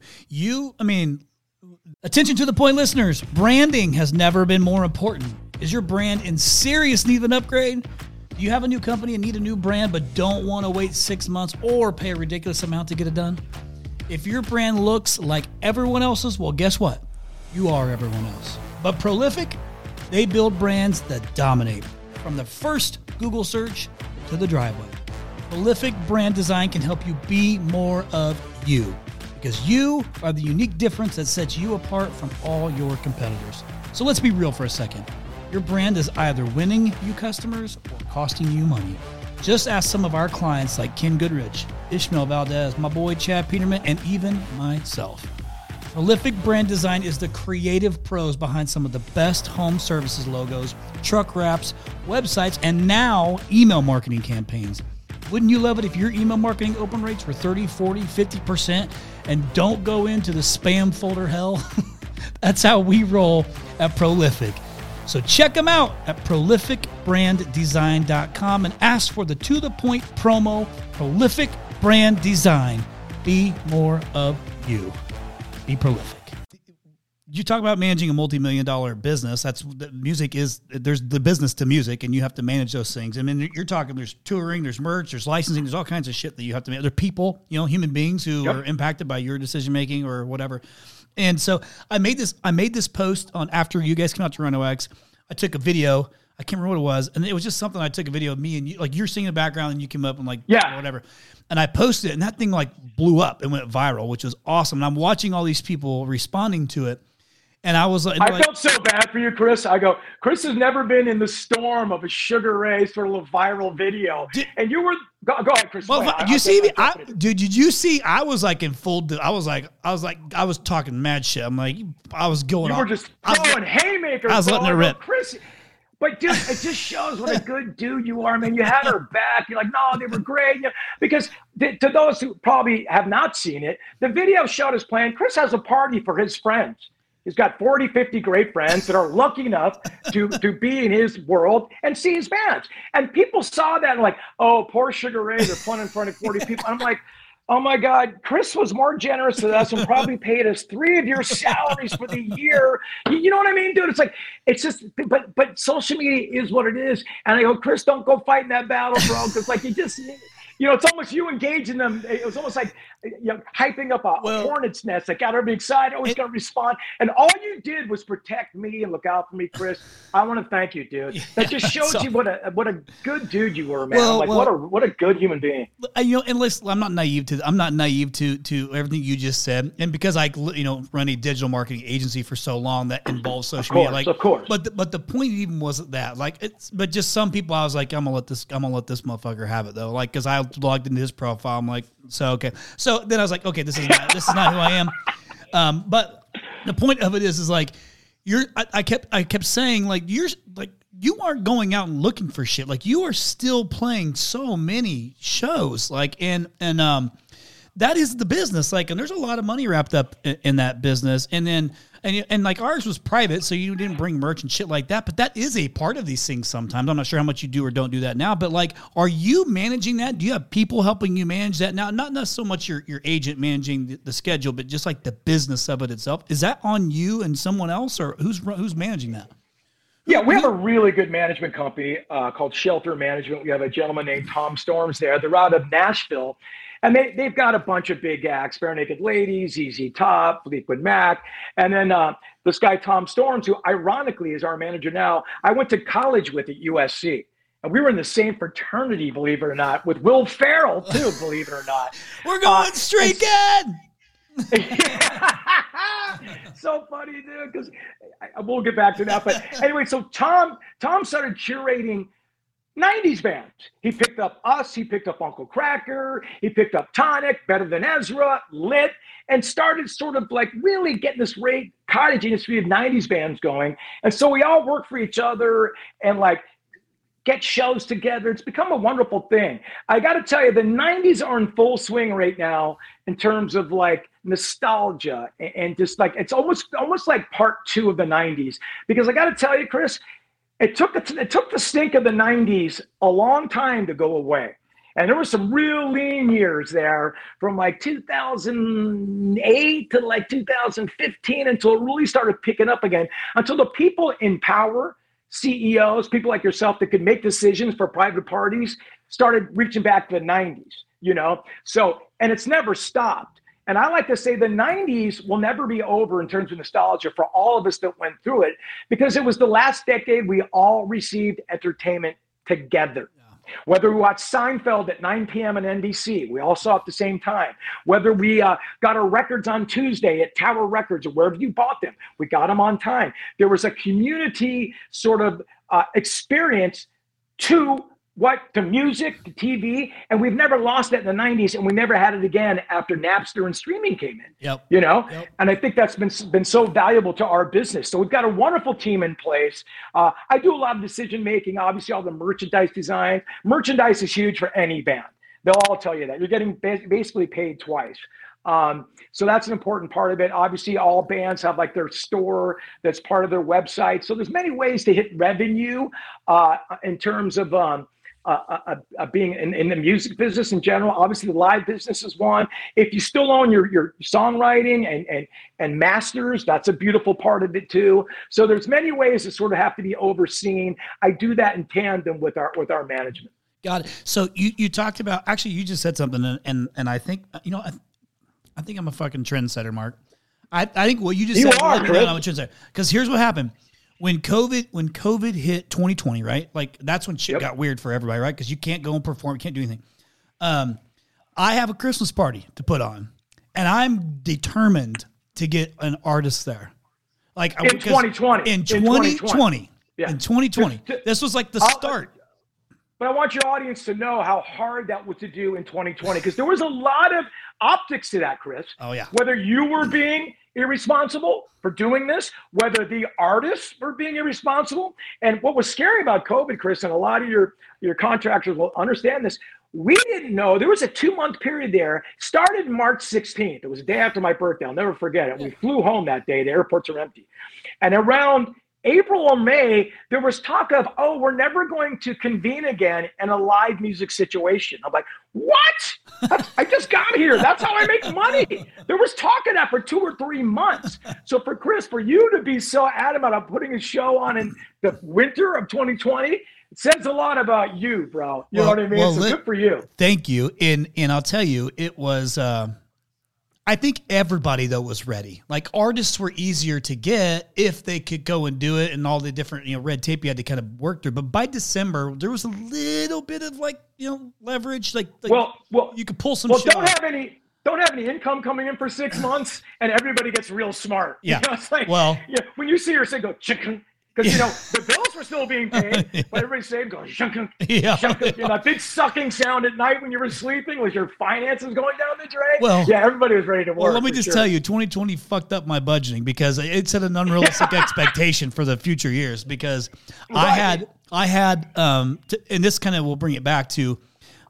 Attention to the point, listeners. Branding has never been more important. Is your brand in serious need of an upgrade? Do you have a new company and need a new brand but don't want to wait 6 months or pay a ridiculous amount to get it done? If your brand looks like everyone else's, well, guess what? You are everyone else. But Prolific, they build brands that dominate. From the first Google search to the driveway. Prolific brand design can help you be more of you, because you are the unique difference that sets you apart from all your competitors. So let's be real for a second. Your brand is either winning you customers or costing you money. Just ask some of our clients like Ken Goodrich, Ishmael Valdez, my boy Chad Peterman, and even myself. Prolific Brand Design is the creative pros behind some of the best home services logos, truck wraps, websites, and now email marketing campaigns. Wouldn't you love it if your email marketing open rates were 30, 40, 50% and don't go into the spam folder hell? That's how we roll at Prolific. So check them out at prolificbranddesign.com and ask for the To The Point promo, Prolific Brand Design. Be more of you. Be prolific. You talk about managing a multi-million-dollar business. There's the business to music, and you have to manage those things. I mean, you're talking, there's touring, there's merch, there's licensing, there's all kinds of shit that you have to manage. There are people, human beings who are impacted by your decision-making or whatever. And so I made this post on after you guys came out to Rhino X. I took a video. I can't remember what it was. And it was just something I took a video of me and you, you're singing in the background and you came up and whatever. And I posted it and that thing blew up and went viral, which was awesome. And I'm watching all these people responding to it. And I was like, I felt so bad for you, Chris. I go, Chris has never been in the storm of a Sugar Ray sort of viral video. And you were, go ahead, Chris. Well, you see me, dude, did you see, I was in full, I was talking mad shit. I'm like, I was going off. You were just throwing haymakers. I was letting it rip. Chris, but dude, it just shows what a good dude you are, man. You had her back. You're like, no, they were great. Because to those who probably have not seen it, the video showed us playing. Chris has a party for his friends. He's got 40, 50 great friends that are lucky enough to be in his world and see his bands. And people saw that and like, oh, poor Sugar Ray, they're playing in front of 40 people. I'm like, oh my God, Chris was more generous to us and probably paid us 3 of your salaries for the year. You know what I mean, dude? It's just, but social media is what it is. And I go, Chris, don't go fight in that battle, bro. Because you just, it's almost you engaging them. It was almost like hyping up a hornet's nest that got everybody excited, always going to respond. And all you did was protect me and look out for me, Chris. I want to thank you, dude. That just shows you what a good dude you were, man. What a good human being. And listen, I'm not naive to everything you just said. And because I run a digital marketing agency for so long that involves social media, of course. But the point even wasn't that. But just some people, I was like, I'm gonna let this motherfucker have it though. Because I logged into his profile. I'm like, okay. So then I was like, okay, this is not who I am. But the point of it is I kept saying you aren't going out and looking for shit. You are still playing so many shows. And that is the business. And there's a lot of money wrapped up in that business. And ours was private, so you didn't bring merch and shit like that. But that is a part of these things sometimes. I'm not sure how much you do or don't do that now. But are you managing that? Do you have people helping you manage that now? Not so much your agent managing the schedule, but just the business of it itself. Is that on you and someone else, or who's managing that? Yeah, we have a really good management company called Shelter Management. We have a gentleman named Tom Storms there. They're out of Nashville. And they've got a bunch of big acts, Bare Naked Ladies, ZZ Top, Fleetwood Mac. And then this guy, Tom Storms, who ironically is our manager now, I went to college with at USC. And we were in the same fraternity, believe it or not, with Will Ferrell, too, believe it or not. We're going straight again. So funny, dude, because we'll get back to that. But anyway, so Tom started curating 90s bands. He picked up us, he picked up Uncle Kracker, he picked up Tonic, Better Than Ezra, Lit, and started sort of like really getting this great cottage industry of 90s bands going. And so we all work for each other and like get shows together. It's become a wonderful thing. I got to tell you, the 90s are in full swing right now in terms of like nostalgia and just like, it's almost like part 2 of the 90s. Because I got to tell you, Chris, it took the stink of the 90s a long time to go away. And there were some real lean years there from like 2008 to like 2015 until it really started picking up again, until the people in power, CEOs, people like yourself that could make decisions for private parties started reaching back to the 90s, you know? So, and it's never stopped. And I like to say the 90s will never be over in terms of nostalgia for all of us that went through it, because it was the last decade we all received entertainment together. Yeah. Whether we watched Seinfeld at 9 p.m. on NBC, we all saw it at the same time. Whether we got our records on Tuesday at Tower Records or wherever you bought them, we got them on time. There was a community sort of experience to music, to TV, and we've never lost that in the 90s, and we never had it again after Napster and streaming came in. Yep. You know? Yep. And I think that's been so valuable to our business. So we've got a wonderful team in place. I do a lot of decision making, obviously all the merchandise design. Merchandise is huge for any band. They'll all tell you that. You're getting basically paid twice. So that's an important part of it. Obviously, all bands have like their store that's part of their website. So there's many ways to hit revenue in terms of being in the music business in general. Obviously, the live business is one. If you still own your songwriting and masters, that's a beautiful part of it too. So there's many ways that sort of have to be overseen. I do that in tandem with our management. Got it. So you talked about, actually, you just said something, and I think, you know, I think I'm a fucking trendsetter, Mark. I think what you just said, I'm a trendsetter. Because here's what happened. When COVID hit 2020, right? Like that's when shit got weird for everybody, right? Because you can't go and perform, you can't do anything. I have a Christmas party to put on, and I'm determined to get an artist there. Like in 2020. In 2020. Yeah. In 2020. This was like the start. But I want your audience to know how hard that was to do in 2020, because there was a lot of optics to that, Chris. Oh, yeah. Whether you were being irresponsible for doing this, whether the artists were being irresponsible. And what was scary about COVID, Chris, and a lot of your contractors will understand this, we didn't know. There was a 2-month period there, started March 16th. It was the day after my birthday. I'll never forget it. We flew home that day. The airports are empty. And around April or May, there was talk of, we're never going to convene again in a live music situation. I'm like, what? I just got here. That's how I make money. There was talk of that for 2 or 3 months. So for Chris, for you to be so adamant on putting a show on in the winter of 2020, it says a lot about you, bro. You know what I mean? So good for you. Thank you. And I'll tell you, it was, I think everybody, though, was ready. Like, artists were easier to get if they could go and do it, and all the different, red tape you had to kind of work through. But by December, there was a little bit of leverage. Like you could pull some shit. Don't have any income coming in for 6 months, and everybody gets real smart. Yeah. It's like, when you see her say, go chicken. Because, the bills were still being paid, but everybody's saying, go, shunk. That big sucking sound at night when you were sleeping was your finances going down the drain. Well, everybody was ready to work. Well, let me just tell you, 2020 fucked up my budgeting because it set an unrealistic expectation for the future years, because I had, and this kind of will bring it back to,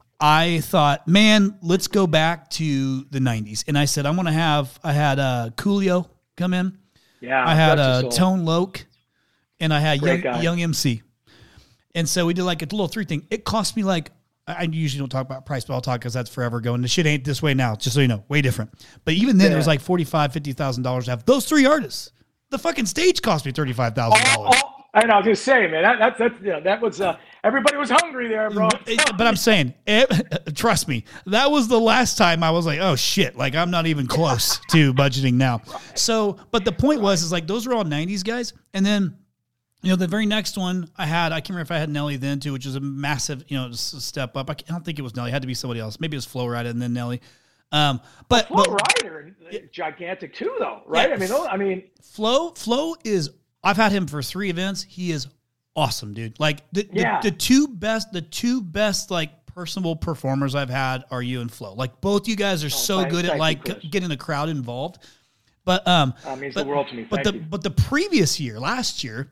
I thought, man, let's go back to the 90s. And I said, I had Coolio come in. Yeah. I had Tone Loc. And I had young MC. And so we did like a little 3 thing. It cost me I usually don't talk about price, but I'll talk because that's forever going. The shit ain't this way now, just so you know, way different. But even then, it was like $45,000, $50,000 to have those 3 artists. The fucking stage cost me $35,000. I know. I was gonna say, man, that's that was everybody was hungry there, bro. But I'm saying, trust me, that was the last time I was like, oh shit, like I'm not even close to budgeting now. So, but the point is like those were all '90s guys, and then the very next one I can't remember if I had Nelly then too, which was a massive step up. I don't think it was Nelly; it had to be somebody else. Maybe it was Flo Rida and then Nelly. But Flo Rida, gigantic too, though, right? Yeah, Flo is. I've had him for 3 events. He is awesome, dude. Like the two best like personable performers I've had are you and Flo. Like both you guys are so good at like getting the crowd involved. But that means the world to me. But the previous year, last year,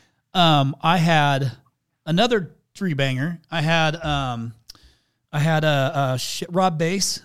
I had another 3-banger. I had Rob Bass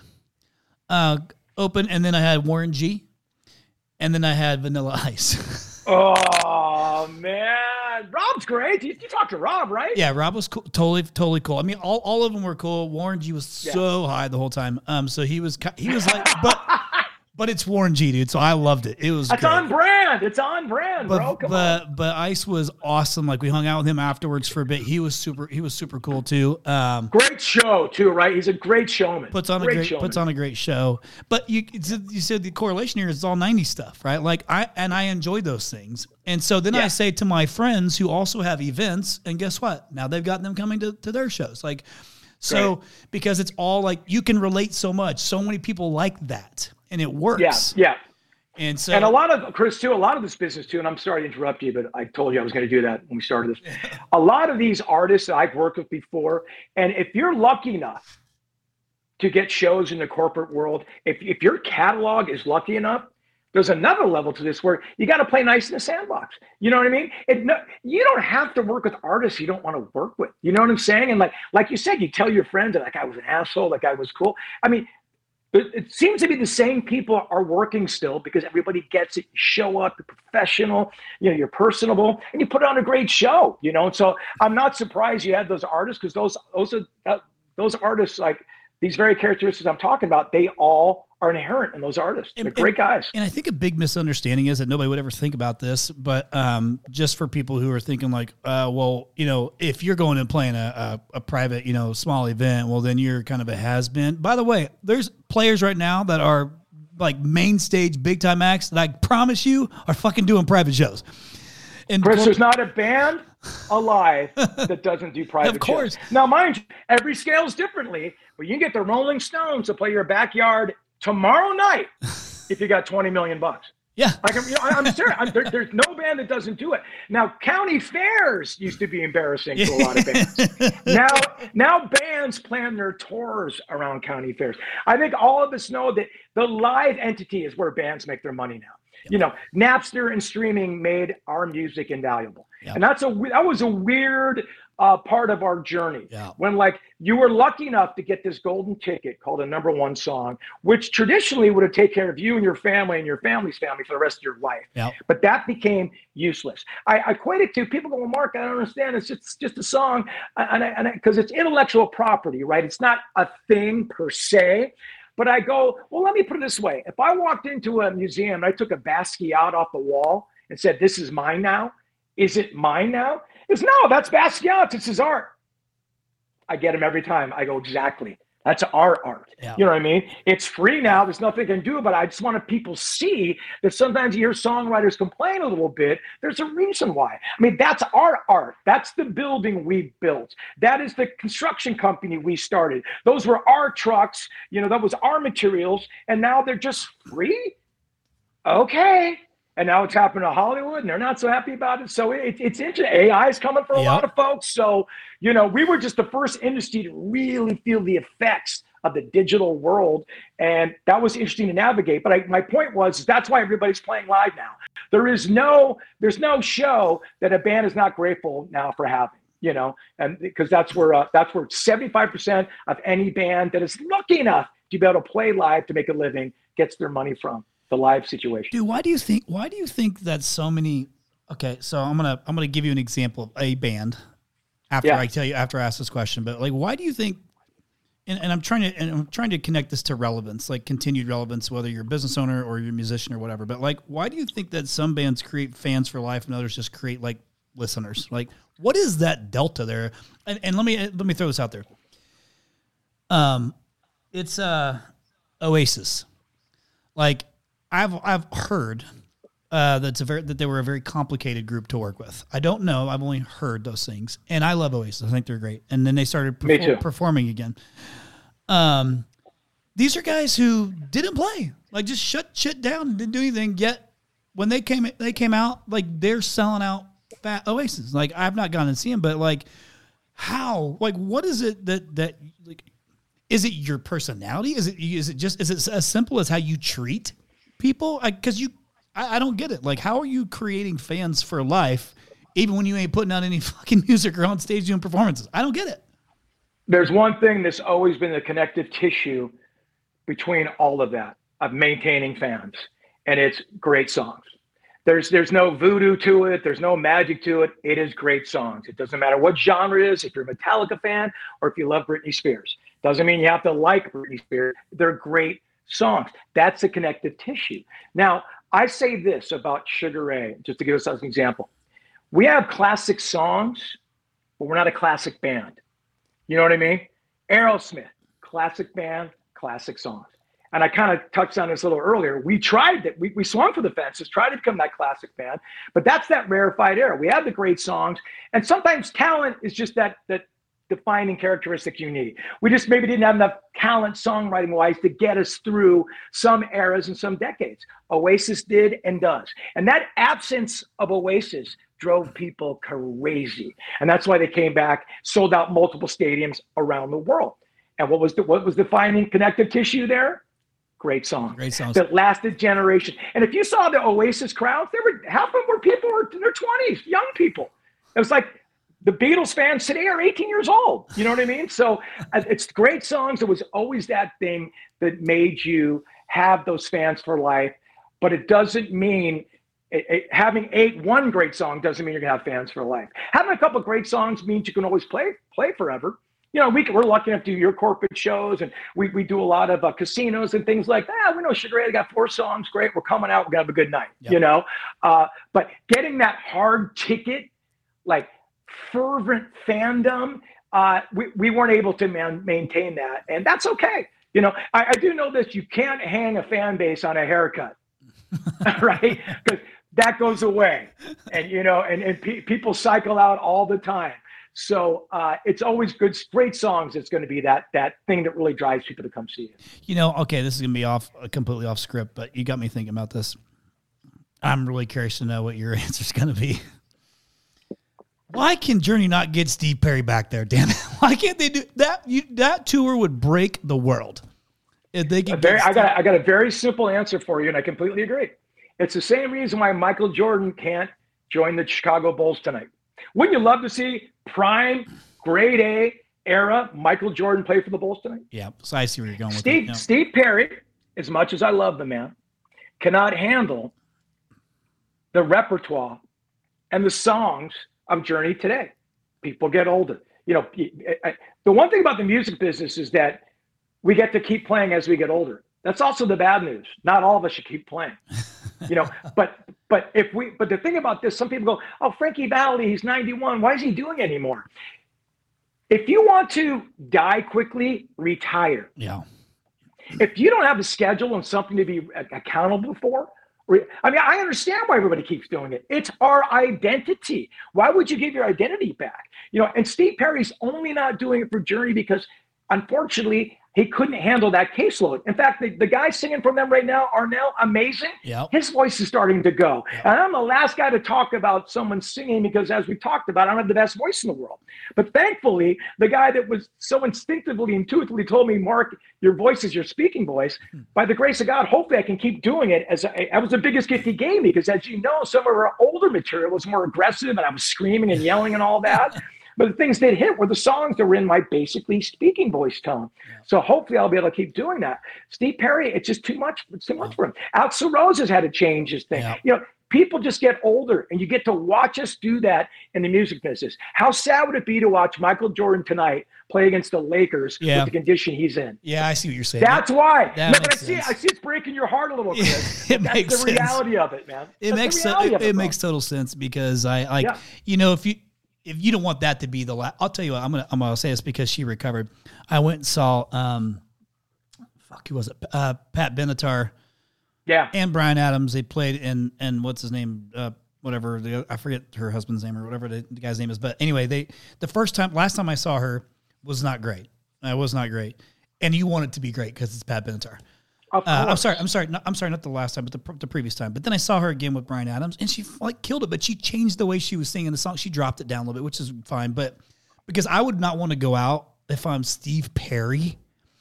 open, and then I had Warren G, and then I had Vanilla Ice. Oh man, Rob's great. You talked to Rob, right? Yeah, Rob was cool, totally cool. I mean, all of them were cool. Warren G was so high the whole time. So he was like, but it's Warren G, dude. So I loved it. It was. It's on brand. It's on brand, bro. Come on. But Ice was awesome. Like we hung out with him afterwards for a bit. He was super cool too. Great show too, right? He's a great showman. Puts on a great show. But you said the correlation here is all '90s stuff, right? Like I enjoyed those things. And so then I say to my friends who also have events, and guess what? Now they've got them coming to their shows. Like so because it's all like you can relate so much. So many people like that. And it works. Yeah. And so, and a lot of this business too, and I'm sorry to interrupt you, but I told you I was going to do that when we started this. A lot of these artists that I've worked with before, and if you're lucky enough to get shows in the corporate world, if your catalog is lucky enough, there's another level to this where you got to play nice in the sandbox. You know what I mean? You don't have to work with artists you don't want to work with. You know what I'm saying? And like you said, you tell your friends that guy was an asshole, that guy was cool. I mean, it seems to be the same people are working still because everybody gets it. You show up, you're professional, you're personable, and you put on a great show, And so I'm not surprised you had those artists because those artists, like these very characteristics I'm talking about, they all are inherent in those artists. They're great guys. And I think a big misunderstanding is that nobody would ever think about this, but just for people who are thinking like, if you're going and playing a private, small event, well, then you're kind of a has-been. By the way, there's players right now that are like main stage, big time acts that I promise you are fucking doing private shows. And Chris, there's not a band alive that doesn't do private shows. Of course. Shows. Now, mind you, every scales differently, but you can get the Rolling Stones to play your backyard tomorrow night if you got $20 million. Yeah. I'm serious. There's no band that doesn't do it. Now, county fairs used to be embarrassing to a lot of bands. Now bands plan their tours around county fairs. I think all of us know that the live entity is where bands make their money now. Yep. Napster and streaming made our music invaluable. Yep. And that was a weird part of our journey. Yeah. When you were lucky enough to get this golden ticket called a #1 song, which traditionally would have taken care of you and your family and your family's family for the rest of your life. Yep. But that became useless. I equate it to people go, well, Mark, I don't understand. It's just a song, and because it's intellectual property, right? It's not a thing per se. But I go, well, let me put it this way. If I walked into a museum and I took a Basquiat off the wall and said, this is mine now, is it mine now? It's no, that's Basquiat. It's his art. I get him every time. I go, exactly. That's our art. Yeah. You know what I mean? It's free now. There's nothing I can do, but I just want people see that sometimes you hear songwriters complain a little bit. There's a reason why. I mean, that's our art. That's the building we built. That is the construction company we started. Those were our trucks. That was our materials. And now they're just free? Okay. And now it's happening to Hollywood, and they're not so happy about it. So it's interesting. AI is coming for a lot of folks. So, we were just the first industry to really feel the effects of the digital world. And that was interesting to navigate. But my point was, that's why everybody's playing live now. There's no show that a band is not grateful now for having. And because that's where 75% of any band that is lucky enough to be able to play live to make a living gets their money from. The live situation. Dude, why do you think that so many? Okay, so I'm gonna give you an example of a band after I ask this question. But why do you think? And I'm trying to connect this to relevance, like continued relevance, whether you're a business owner or you're a musician or whatever. But why do you think that some bands create fans for life and others just create listeners. Like, what is that delta there? And let me throw this out there. It's Oasis. Like, I've heard that they were a very complicated group to work with. I don't know. I've only heard those things, and I love Oasis. I think they're great. And then they started performing again. These are guys who didn't play, like just shut shit down and didn't do anything. Yet when they came out, like they're selling out fat Oasis. Like I've not gone and seen them, but like how, like what is it that like, is it your personality? Is it as simple as how you treat people? Because I don't get it. Like how are you creating fans for life, even when you ain't putting out any fucking music or on stage doing performances? I don't get it. There's one thing that's always been the connective tissue between all of that, of maintaining fans, and it's great songs. There's no voodoo to it. There's no magic to it. It is great songs. It doesn't matter what genre it is, if you're a Metallica fan or if you love Britney Spears. Doesn't mean you have to like Britney Spears. They're great songs. That's the connective tissue. Now, I say this about Sugar Ray, just to give us an example. We have classic songs, but we're not a classic band. You know what I mean? Aerosmith, classic band, classic songs. And I kind of touched on this a little earlier. We tried that. We swung for the fences, tried to become that classic band, but that's that rarefied era. We have the great songs, and sometimes talent is just that defining characteristic you need. We just maybe didn't have enough talent songwriting-wise to get us through some eras and some decades. Oasis did and does. And that absence of Oasis drove people crazy. And that's why they came back, sold out multiple stadiums around the world. And what was defining connective tissue there? Great songs. Great songs. That lasted generations. And if you saw the Oasis crowds, half of them were people who were in their 20s, young people. It was like the Beatles fans today are 18 years old. You know what I mean? So it's great songs. It was always that thing that made you have those fans for life. But it doesn't mean having one great song doesn't mean you're going to have fans for life. Having a couple of great songs means you can always play forever. You know, we're lucky enough to do your corporate shows, and we do a lot of casinos and things like that. We know Sugar Ray got 4 songs. Great. We're coming out. We're going to have a good night, You know? But getting that hard ticket, like fervent fandom, we weren't able to maintain that. And that's okay. You know, I do know this. You can't hang a fan base on a haircut, right? Because that goes away. And, you know, and people cycle out all the time. So it's always good, great songs. It's going to be that thing that really drives people to come see you. You know, okay, this is going to be completely off script, but you got me thinking about this. I'm really curious to know what your answer is going to be. Why can Journey not get Steve Perry back there? Damn it! Why can't they do that? That tour would break the world if they could. I got a very simple answer for you, and I completely agree. It's the same reason why Michael Jordan can't join the Chicago Bulls tonight. Wouldn't you love to see prime, grade A era Michael Jordan play for the Bulls tonight? Yeah, so I see where you're going with it. Steve Perry, as much as I love the man, cannot handle the repertoire and the songs of Journey today. People get older. You know, the one thing about the music business is that we get to keep playing as we get older. That's also the bad news. Not all of us should keep playing. You know, but the thing about this, some people go, "Oh, Frankie Valli, he's 91. Why is he doing it anymore?" If you want to die quickly, retire. Yeah. If you don't have a schedule and something to be accountable for, I mean, I understand why everybody keeps doing it. It's our identity. Why would you give your identity back? You know, and Steve Perry's only not doing it for Journey because, unfortunately, he couldn't handle that caseload. In fact, the guy singing from them right now, Arnell, amazing. Yep. His voice is starting to go. Yep. And I'm the last guy to talk about someone singing because, as we talked about, I don't have the best voice in the world. But thankfully, the guy that was so instinctively, intuitively told me, "Mark, your voice is your speaking voice." By the grace of God, hopefully I can keep doing it. That was the biggest gift he gave me because, as you know, some of our older material was more aggressive and I was screaming and yelling and all that. But the things that hit were the songs that were in my basically speaking voice tone. Yeah. So hopefully I'll be able to keep doing that. Steve Perry, it's just too much. It's too much for him. Axl Rose has had to change his thing. Yeah. You know, people just get older, and you get to watch us do that in the music business. How sad would it be to watch Michael Jordan tonight play against the Lakers with the condition he's in? Yeah, I see what you're saying. That's why. That I see it's breaking your heart a little bit. That's the reality of it, man. It makes total sense, because if you don't want that to be the last, I'll tell you what, I'm gonna say this because she recovered. I went and saw who was it? Pat Benatar. Yeah. And Bryan Adams. They played in what's his name? Whatever, I forget her husband's name or whatever the guy's name is. But anyway, last time I saw her was not great. It was not great. And you want it to be great because it's Pat Benatar. I'm sorry, not the last time, but the previous time. But then I saw her again with Bryan Adams, and she killed it. But she changed the way she was singing the song. She dropped it down a little bit, which is fine. But because I would not want to go out if I'm Steve Perry,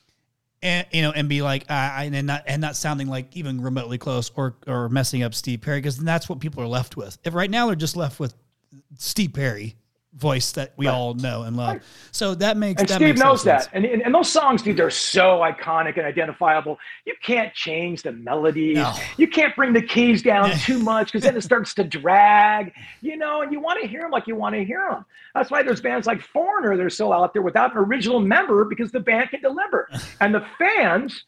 and be like, and not sounding like even remotely close or messing up Steve Perry, because that's what people are left with. If right now they're just left with Steve Perry voice that we all know and love. So that makes Steve knows that. And those songs, dude, they're so iconic and identifiable. You can't change the melodies. No. You can't bring the keys down too much, because then it starts to drag, and you want to hear them like you want to hear them. That's why there's bands like Foreigner that are still out there without an original member, because the band can deliver. And the fans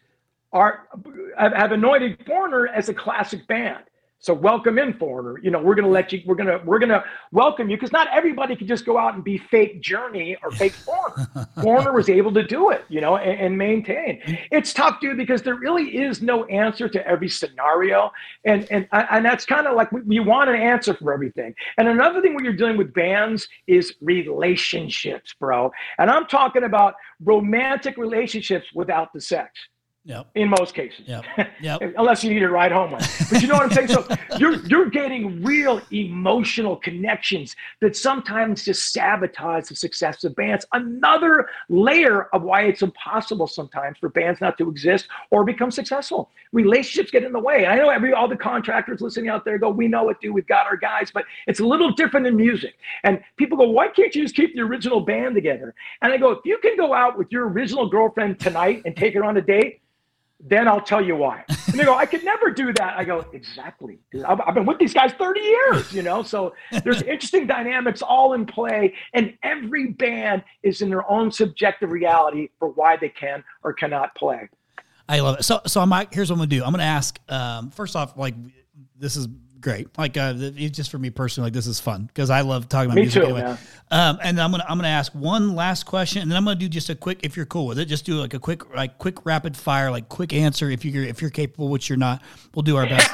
have anointed Foreigner as a classic band. So welcome in, Foreigner. We're going to welcome you, because not everybody can just go out and be fake Journey or fake Foreigner. Foreigner was able to do it, and maintain. It's tough, dude, because there really is no answer to every scenario. And that's kind of like, we want an answer for everything. And another thing when you're dealing with bands is relationships, bro. And I'm talking about romantic relationships without the sex. Yep. In most cases, yep. Unless you need a ride home with. But you know what I'm saying? So you're getting real emotional connections that sometimes just sabotage the success of bands. Another layer of why it's impossible sometimes for bands not to exist or become successful. Relationships get in the way. I know all the contractors listening out there go, we know it, dude. We've got our guys, but it's a little different in music. And people go, why can't you just keep the original band together? And I go, if you can go out with your original girlfriend tonight and take her on a date, then I'll tell you why. And they go, I could never do that. I go, exactly. Dude, I've been with these guys 30 years, so there's interesting dynamics all in play. And every band is in their own subjective reality for why they can or cannot play. I love it. So here's what I'm going to do. I'm going to ask, first off, this is great. Just for me personally, this is fun because I love talking about music. Me too, anyway. And I'm gonna ask one last question, and then I'm gonna do just a quick, if you're cool with it, just do a quick rapid fire, quick answer. If you're capable, which you're not, we'll do our best.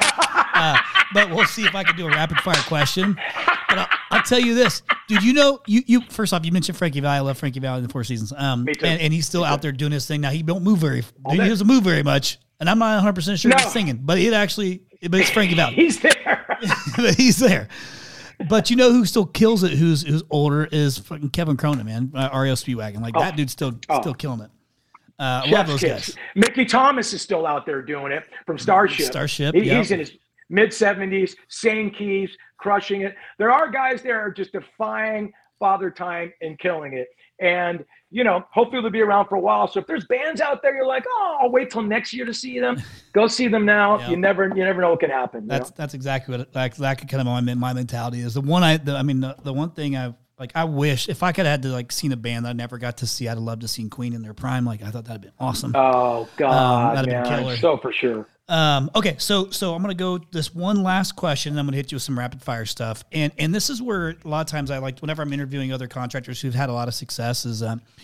But we'll see if I can do a rapid fire question. But I'll tell you this, dude. You first off, you mentioned Frankie Valli. I love Frankie Valli in the Four Seasons. Me too. And he's still out there doing his thing now. He don't move he doesn't move very much, and I'm not 100% sure he's singing, but it's Frankie Valli. He's there. But he's there. But who still kills it, who's older, is fucking Kevin Cronin, man. REO Speedwagon. That dude's still killing it. Love those guys. Mickey Thomas is still out there doing it from Starship. He's in his mid-70s, same keys, crushing it. There are guys there just defying Father Time and killing it. And, hopefully they'll be around for a while. So if there's bands out there, you're like, I'll wait till next year to see them. Go see them now. You never know what can happen. That's exactly kind of my mentality is. The one thing I wish if I could have had to seen a band that I never got to see, I'd have loved to seen Queen in their prime. I thought that'd been awesome. Oh God, that'd have been killer. So for sure. Okay, so I'm gonna go this one last question, and I'm gonna hit you with some rapid fire stuff. And this is where a lot of times whenever I'm interviewing other contractors who've had a lot of success is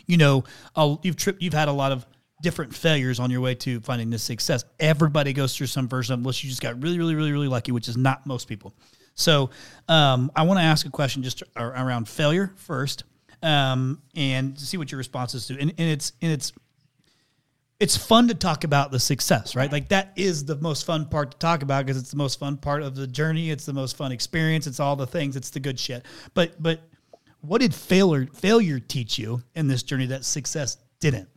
you've had a lot of different failures on your way to finding this success. Everybody goes through some version of unless you just got really, really, really, really lucky, which is not most people. So I want to ask a question just around failure first, and see what your response is to. And it's fun to talk about the success, right? That is the most fun part to talk about because it's the most fun part of the journey. It's the most fun experience. It's all the things. It's the good shit. But what did failure teach you in this journey that success didn't?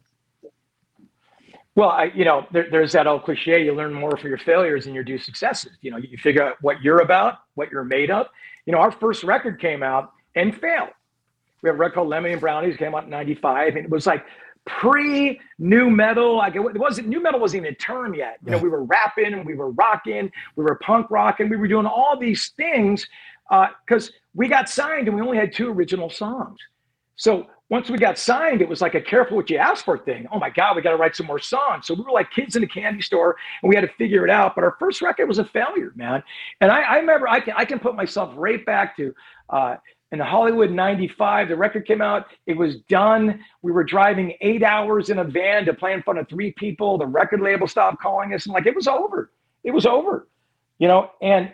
Well, there's that old cliche, you learn more from your failures than you do successes. You figure out what you're about, what you're made of. Our first record came out and failed. We have a record called Lemon and Brownies, came out in 95, and it was pre-nu metal. Like nu metal wasn't even a term yet. You know, we were rapping and we were rocking, we were punk rocking, we were doing all these things because we got signed and we only had 2 original songs. So once we got signed, it was like a careful what you ask for thing. Oh my God, we got to write some more songs. So we were like kids in a candy store and we had to figure it out. But our first record was a failure, man. And I remember I can put myself right back to in Hollywood 95, the record came out, it was done. We were driving 8 hours in a van to play in front of 3 people. The record label stopped calling us and like, it was over. It was over, you know, and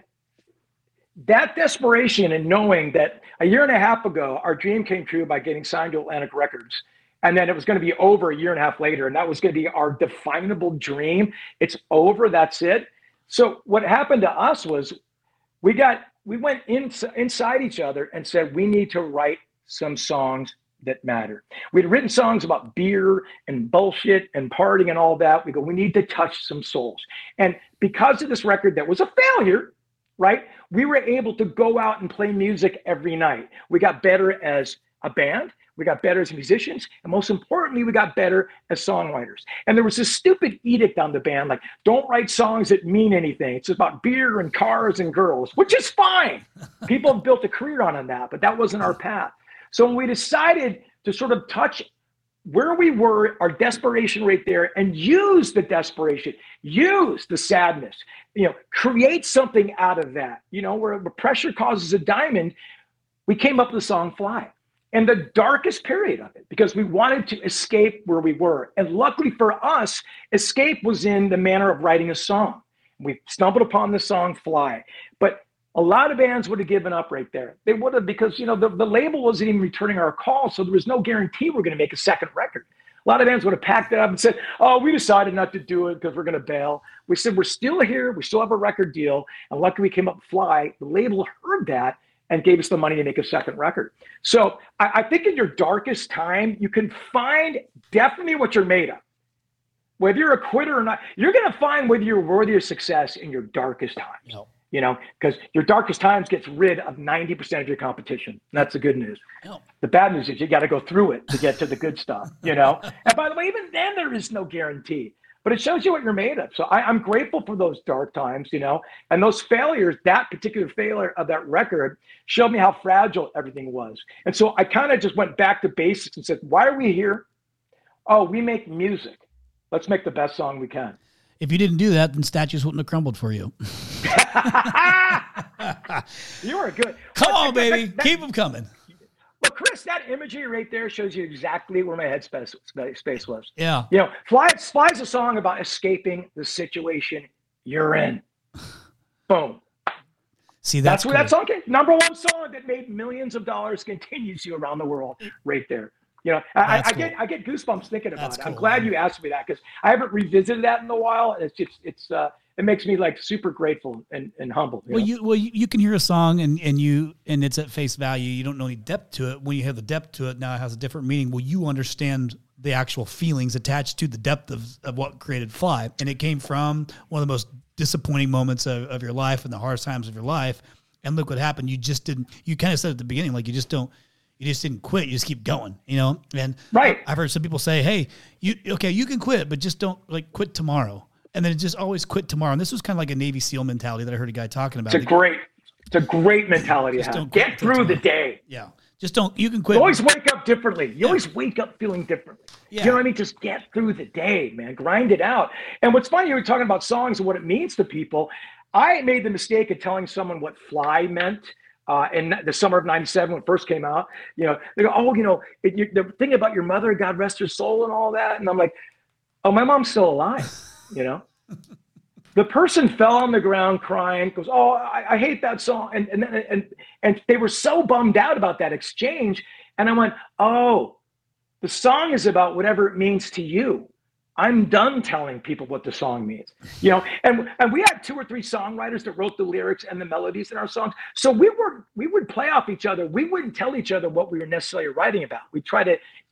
that desperation and knowing that a year and a half ago, our dream came true by getting signed to Atlantic Records. And then it was going to be over a year and a half later. And that was going to be our definable dream. It's over. That's it. So what happened to us was we went inside each other and said, we need to write some songs that matter. We'd written songs about beer and bullshit and partying and all that. We go, we need to touch some souls. And because of this record that was a failure, right, we were able to go out and play music every night. We got better as a band. We got better as musicians. And most importantly, we got better as songwriters. And there was this stupid edict on the band, like, don't write songs that mean anything. It's about beer and cars and girls, which is fine. People have built a career on that, but that wasn't our path. So when we decided to sort of touch where we were, our desperation right there, and use the desperation, use the sadness, you know, create something out of that, you know, where pressure causes a diamond, we came up with the song Fly. And the darkest period of it, because we wanted to escape where we were. And luckily for us, escape was in the manner of writing a song. We stumbled upon the song Fly. But a lot of bands would have given up right there. They would have, because, you know, the label wasn't even returning our call, so there was no guarantee we're going to make a second record. A lot of bands would have packed it up and said, oh, we decided not to do it because we're going to bail. We said, we're still here. We still have a record deal. And luckily we came up with Fly. The label heard that and gave us the money to make a second record. So I think in your darkest time, you can find definitely what you're made of. Whether you're a quitter or not, you're going to find whether you're worthy of success in your darkest times. No. You know, because your darkest times gets rid of 90% of your competition. That's the good news. No. The bad news is you got to go through it to get to the good stuff, you know? And by the way, even then there is no guarantee. But it shows you what you're made of. So I'm grateful for those dark times, you know, and those failures, that particular failure of that record showed me how fragile everything was. And so I kind of just went back to basics and said, why are we here? Oh, we make music. Let's make the best song we can. If you didn't do that, then statues wouldn't have crumbled for you. You are good. Come on, baby. Keep them coming. But Chris, that imagery right there shows you exactly where my headspace was. Yeah. You know, Fly's a song about escaping the situation you're in. Boom. See, that's where that song came. #1 song that made millions of dollars, continues you around the world right there. You know, I get goosebumps thinking about it. I'm glad you asked me that because I haven't revisited that in a while. It's just, it makes me like super grateful and humble. You can hear a song and it's at face value. You don't know any depth to it. When you have the depth to it, now it has a different meaning. Well, you understand the actual feelings attached to the depth of what created Fly. And it came from one of the most disappointing moments of your life and the hardest times of your life. And look what happened. You just didn't, you kind of said at the beginning, like you just didn't quit. You just keep going, you know? And right. I've heard some people say, hey, you can quit, but just don't like quit tomorrow. And then it just always quit tomorrow. And this was kind of like a Navy SEAL mentality that I heard a guy talking about. It's a great mentality to have. Get through the day. Yeah. Just don't, you can quit. You always wake up differently. You always wake up feeling differently. Yeah. You know what I mean? Just get through the day, man. Grind it out. And what's funny, you were talking about songs and what it means to people. I made the mistake of telling someone what Fly meant. In the summer of 97, when it first came out, you know, they go, oh, you know, they're thinking about your mother, God rest her soul and all that. And I'm like, oh, my mom's still alive, you know? The person fell on the ground crying, goes, oh, I hate that song. And they were so bummed out about that exchange. And I went, oh, the song is about whatever it means to you. I'm done telling people what the song means, you know, and we had 2 or 3 songwriters that wrote the lyrics and the melodies in our songs. So we would play off each other. We wouldn't tell each other what we were necessarily writing about. We try to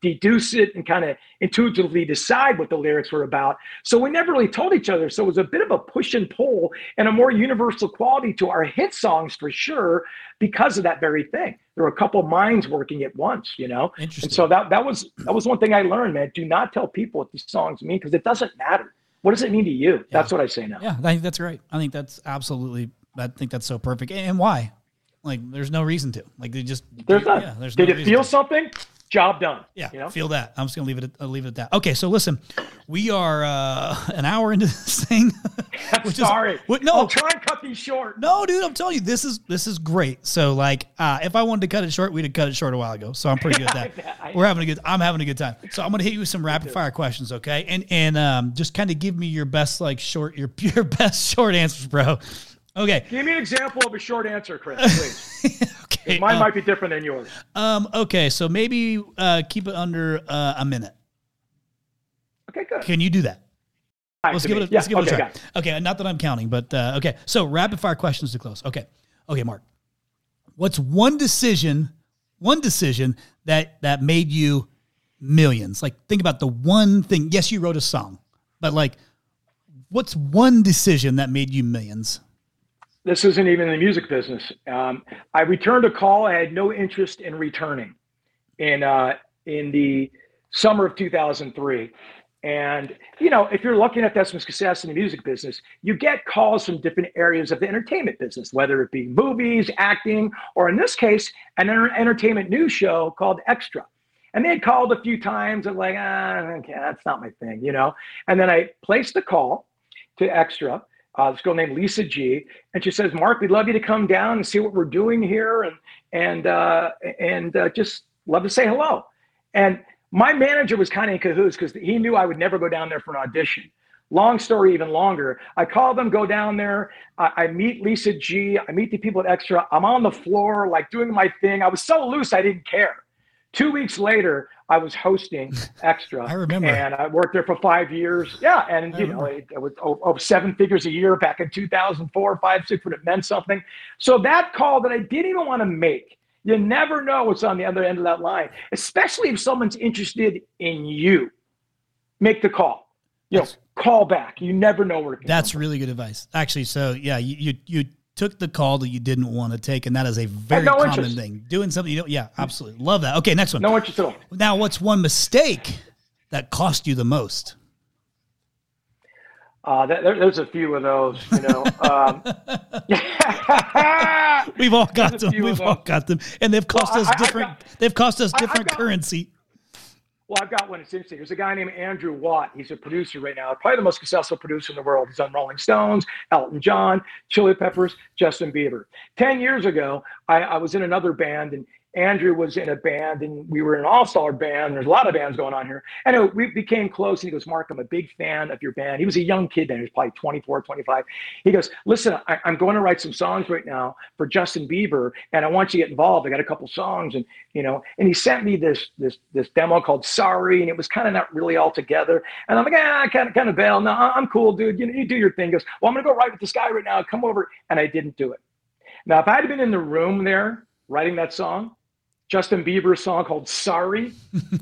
deduce it and kind of intuitively decide what the lyrics were about. So we never really told each other. So it was a bit of a push and pull and a more universal quality to our hit songs for sure because of that very thing. There were a couple of minds working at once, you know? And so that was one thing I learned, man. Do not tell people what these songs mean because it doesn't matter. What does it mean to you? Yeah. That's what I say now. Yeah, I think that's great. I think that's absolutely, I think that's so perfect. And why? Like, there's no reason to. Like, they just, there's not. Yeah, there's Did it feel something? Job done. Yeah, you know? Feel that. I'm just gonna leave it at that. Okay, so listen, we are an hour into this thing. Sorry. I'll try and cut these short. No, dude, I'm telling you, this is great. So, like, if I wanted to cut it short, we'd have cut it short a while ago. So I'm pretty good at that. I'm having a good time. So I'm gonna hit you with some rapid fire questions, okay? And just kind of give me your best your best short answers, bro. Okay. Give me an example of a short answer, Chris, please. Okay. Mine might be different than yours. Okay, so maybe keep it under a minute. Okay, good. Can you do that? Let's give it a try. Okay, not that I'm counting, but okay. So rapid fire questions to close. Okay, Mark. What's one decision that made you millions? Like, think about the one thing. Yes, you wrote a song, but like, what's one decision that made you millions? This isn't even in the music business. I returned a call I had no interest in returning in the summer of 2003. And, you know, if you're lucky enough to have some success in the music business, you get calls from different areas of the entertainment business, whether it be movies, acting, or in this case, an entertainment news show called Extra. And they had called a few times and like, okay, that's not my thing, you know? And then I placed the call to Extra. This girl named Lisa G, and she says, "Mark, we'd love you to come down and see what we're doing here, and just love to say hello." And my manager was kind of in cahoots because he knew I would never go down there for an audition. Long story, even longer. I call them, go down there. I meet Lisa G. I meet the people at Extra. I'm on the floor, like doing my thing. I was so loose, I didn't care. 2 weeks later, I was hosting Extra. I remember. And I worked there for 5 years. Yeah, and you know, it was over 7 figures a year back in 2004, 5, 6, when it meant something. So that call that I didn't even want to make, you never know what's on the other end of that line, especially if someone's interested in you. Make the call. You know, call back. You never know where it can That's come really good advice. Actually, so yeah, you took the call that you didn't want to take, and that is a very common thing. Doing something you don't, yeah, absolutely. Love that. Okay, next one. No interest at all. Now, what's one mistake that cost you the most? There's a few of those, you know. We've all got them. We've all got them, and they've cost us different. They've cost us different currency. Well, I've got one. It's interesting. There's a guy named Andrew Watt. He's a producer right now, probably the most successful producer in the world. He's on Rolling Stones, Elton John, Chili Peppers, Justin Bieber. 10 years ago, I was in another band, and Andrew was in a band, and we were an all-star band. There's a lot of bands going on here. And we became close, and he goes, "Mark, I'm a big fan of your band." He was a young kid then. He was probably 24, 25. He goes, "Listen, I'm going to write some songs right now for Justin Bieber, and I want you to get involved. I got a couple songs." And, you know, and he sent me this demo called Sorry, and it was kind of not really all together. And I'm like, I kind of bail. No, I'm cool, dude. You do your thing. He goes, "Well, I'm going to go write with this guy right now. Come over." And I didn't do it. Now, if I had been in the room there writing that song, Justin Bieber's song called Sorry,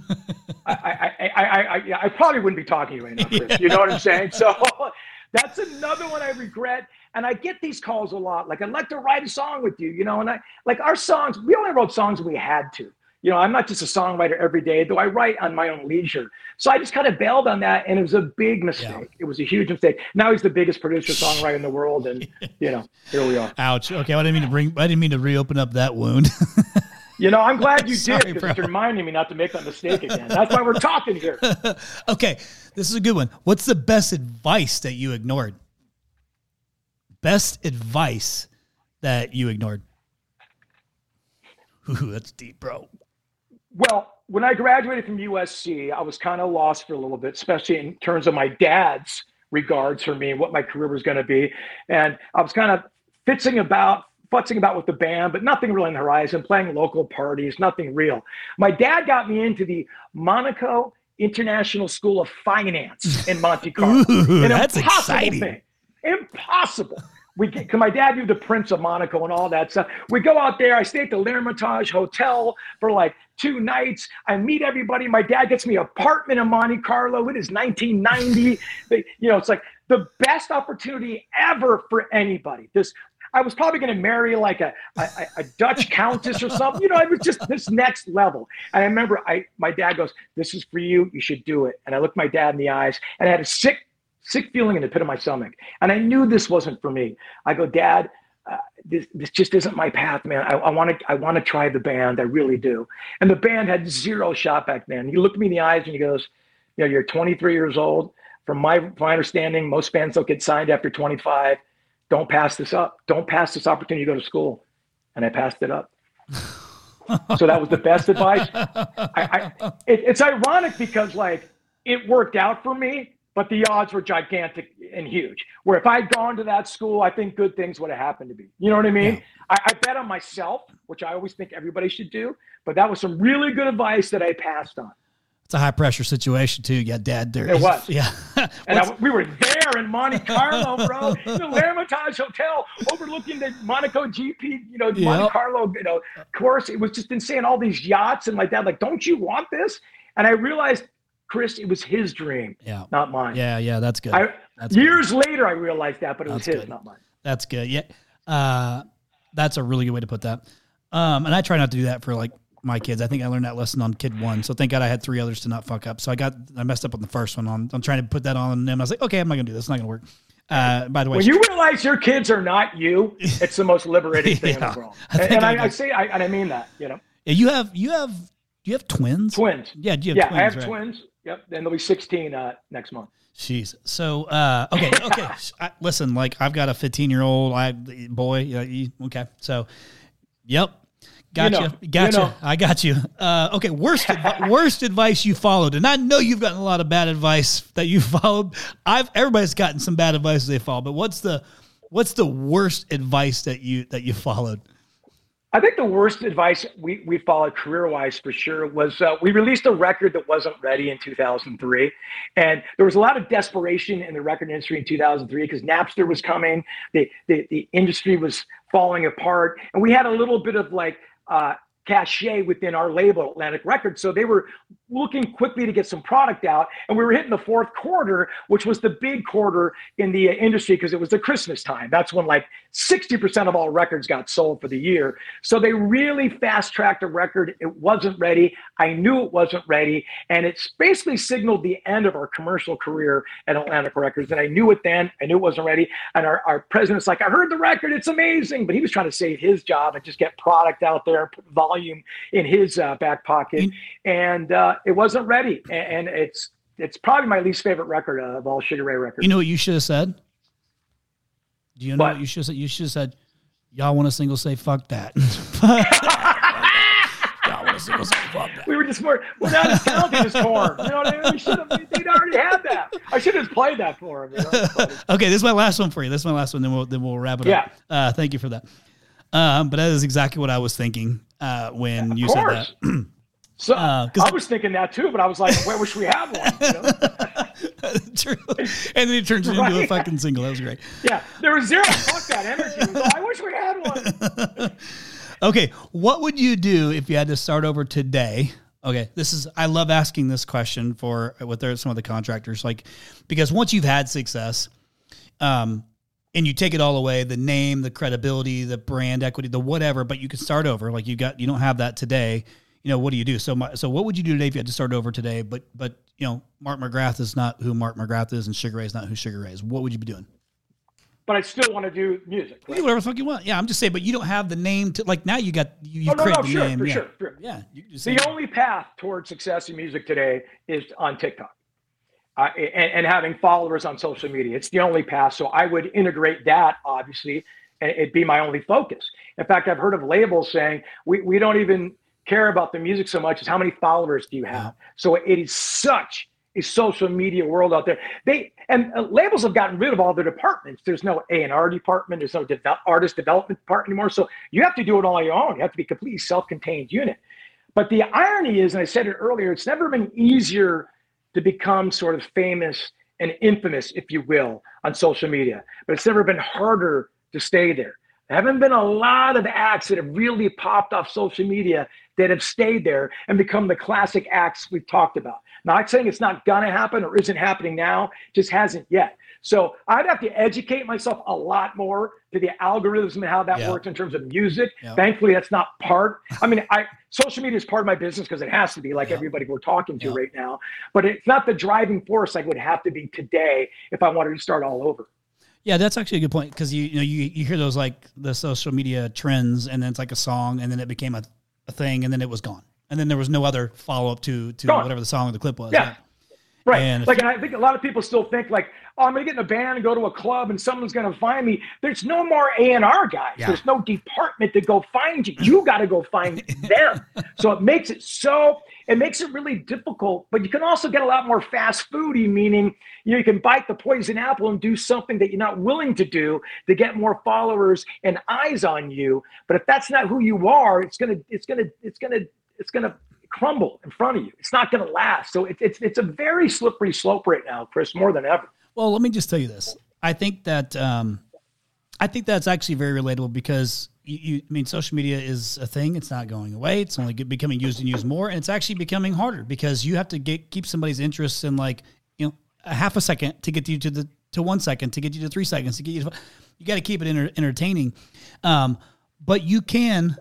I probably wouldn't be talking to you right now, Chris. You know what I'm saying? So that's another one I regret. And I get these calls a lot. Like, I'd like to write a song with you, you know, and our songs, we only wrote songs when we had to. You know, I'm not just a songwriter every day, though I write on my own leisure. So I just kind of bailed on that, and it was a big mistake. Yeah. It was a huge mistake. Now he's the biggest producer-songwriter in the world, and, you know, here we are. Ouch. Okay, I didn't mean to reopen up that wound. You know, I'm glad you did, because it's reminding me not to make that mistake again. That's why we're talking here. Okay, this is a good one. What's the best advice that you ignored? Best advice that you ignored? Ooh, that's deep, bro. Well, when I graduated from USC, I was kind of lost for a little bit, especially in terms of my dad's regards for me, what my career was going to be. And I was kind of futzing about with the band, but nothing really on the horizon, playing local parties, nothing real. My dad got me into the Monaco International School of Finance in Monte Carlo. Ooh, that's exciting. Thing. Impossible. cause my dad knew the Prince of Monaco and all that stuff. We go out there. I stay at the L'Ermitage Hotel for like 2 nights. I meet everybody. My dad gets me an apartment in Monte Carlo. It is 1990. It's like the best opportunity ever for anybody. I was probably going to marry like a Dutch countess or something. It was just this next level. And I remember my dad goes, "This is for you. You should do it." And I looked my dad in the eyes, and I had a sick feeling in the pit of my stomach. And I knew this wasn't for me. I go, "Dad, this just isn't my path, man. I want to try the band. I really do." And the band had zero shot back then. He looked me in the eyes and he goes, "You're 23 years old. From my understanding, most bands don't get signed after 25. Don't pass this up. Don't pass this opportunity to go to school." And I passed it up. So that was the best advice. It's ironic because like it worked out for me, but the odds were gigantic and huge. Where if I'd gone to that school, I think good things would have happened to me. You know what I mean? Yeah. I bet on myself, which I always think everybody should do. But that was some really good advice that I passed on. It's a high pressure situation too. Yeah, Dad. There it was. Yeah, and we were there in Monte Carlo, bro, in the L'Ermitage Hotel, overlooking the Monaco GP, Monte Carlo, course. It was just insane. All these yachts and like that. Like, don't you want this? And I realized, Chris, it was his dream, not mine. Yeah, that's good. Years later, I realized that, but it was his, not mine. That's good. Yeah, that's a really good way to put that. And I try not to do that for like my kids. I think I learned that lesson on kid 1. So thank God I had 3 others to not fuck up. So I messed up on the first one. I'm trying to put that on them. I was like, okay, I'm not gonna do this. It's not gonna work. By the way, when you realize your kids are not you, it's the most liberating thing in the world. And I mean that. Yeah, you have twins. Twins. Yeah. Do you have twins? I have twins. Yep. And they'll be 16 next month. Jeez. So okay. Listen, like I've got a 15-year-old boy. Okay. So, yep. Gotcha. I got you. Okay. Worst advice you followed, and I know you've gotten a lot of bad advice that you followed. Everybody's gotten some bad advice they follow, but what's the worst advice that you followed? I think the worst advice we followed career-wise for sure was we released a record that wasn't ready in 2003. And there was a lot of desperation in the record industry in 2003 because Napster was coming. The industry was falling apart. And we had a little bit of like cachet within our label, Atlantic Records. So they were looking quickly to get some product out. And we were hitting the fourth quarter, which was the big quarter in the industry because it was the Christmas time. That's when like 60% of all records got sold for the year. So they really fast-tracked a record. It wasn't ready. I knew it wasn't ready. And it's basically signaled the end of our commercial career at Atlantic Records. And I knew it then. I knew it wasn't ready. And our president's like, "I heard the record. It's amazing." But he was trying to save his job and just get product out there and put volume in his back pocket. And it wasn't ready. And it's probably my least favorite record of all Sugar Ray records. You know what you should have said? Do you know what you should have said? You should have said, "Y'all want a single, say fuck that." Y'all want a single, say fuck that. We were just more, we're not as talented as Korn. You know what I mean? They'd already had that. I should have played that for him. Okay, this is my last one for you. Then we'll wrap it up. Thank you for that. But that is exactly what I was thinking when you said that. So I was thinking that too, but I was like, "Where wish we had one?" True. And then it turns into a fucking single. That was great. Yeah, there was zero fuck that energy. I wish we had one. Okay, what would you do if you had to start over today? Okay, I love asking this question with some of the contractors, like, because once you've had success, and you take it all away, the name, the credibility, the brand equity, the whatever, but you can start over. Like you don't have that today. What do you do? So what would you do today if you had to start over today? But Mark McGrath is not who Mark McGrath is, and Sugar Ray is not who Sugar Ray is. What would you be doing? But I still want to do music. Right? Do whatever the fuck you want. Yeah, I'm just saying. But you don't have the name to now. You got you created the name. Sure. Yeah. The only path towards success in music today is on TikTok. And having followers on social media. It's the only path. So I would integrate that, obviously, and it'd be my only focus. In fact, I've heard of labels saying, we don't even care about the music so much as how many followers do you have. Yeah. So it is such a social media world out there. Labels have gotten rid of all their departments. There's no A&R department. There's no artist development department anymore. So you have to do it all on your own. You have to be a completely self-contained unit. But the irony is, and I said it earlier, it's never been easier to become sort of famous and infamous, if you will, on social media. But it's never been harder to stay there. There haven't been a lot of acts that have really popped off social media that have stayed there and become the classic acts we've talked about. Not saying it's not going to happen or isn't happening now, just hasn't yet. So I'd have to educate myself a lot more to the algorithms and how that works in terms of music. Thankfully, that's not part. I mean, social media is part of my business because it has to be, like everybody we're talking to right now. But it's not the driving force like it would have to be today if I wanted to start all over. Yeah, that's actually a good point, because you hear those, like, the social media trends, and then it's like a song, and then it became a thing, and then it was gone, and then there was no other follow up to whatever the song or the clip was. Yeah. Right. And I think a lot of people still think like, oh, I'm going to get in a band and go to a club and someone's going to find me. There's no more A&R guys. Yeah. There's no department to go find you. You got to go find them. So it makes it really difficult, but you can also get a lot more fast foody, meaning, you can bite the poison apple and do something that you're not willing to do to get more followers and eyes on you. But if that's not who you are, it's going to crumble in front of you. It's not going to last. So it's a very slippery slope right now, Chris, more than ever. Well, let me just tell you this. I think that's actually very relatable, because I mean, social media is a thing. It's not going away. It's only becoming used and used more, and it's actually becoming harder, because you have to keep somebody's interest in, like, a half a second to get you to 1 second, to get you to 3 seconds, to get you got to keep it entertaining. But you can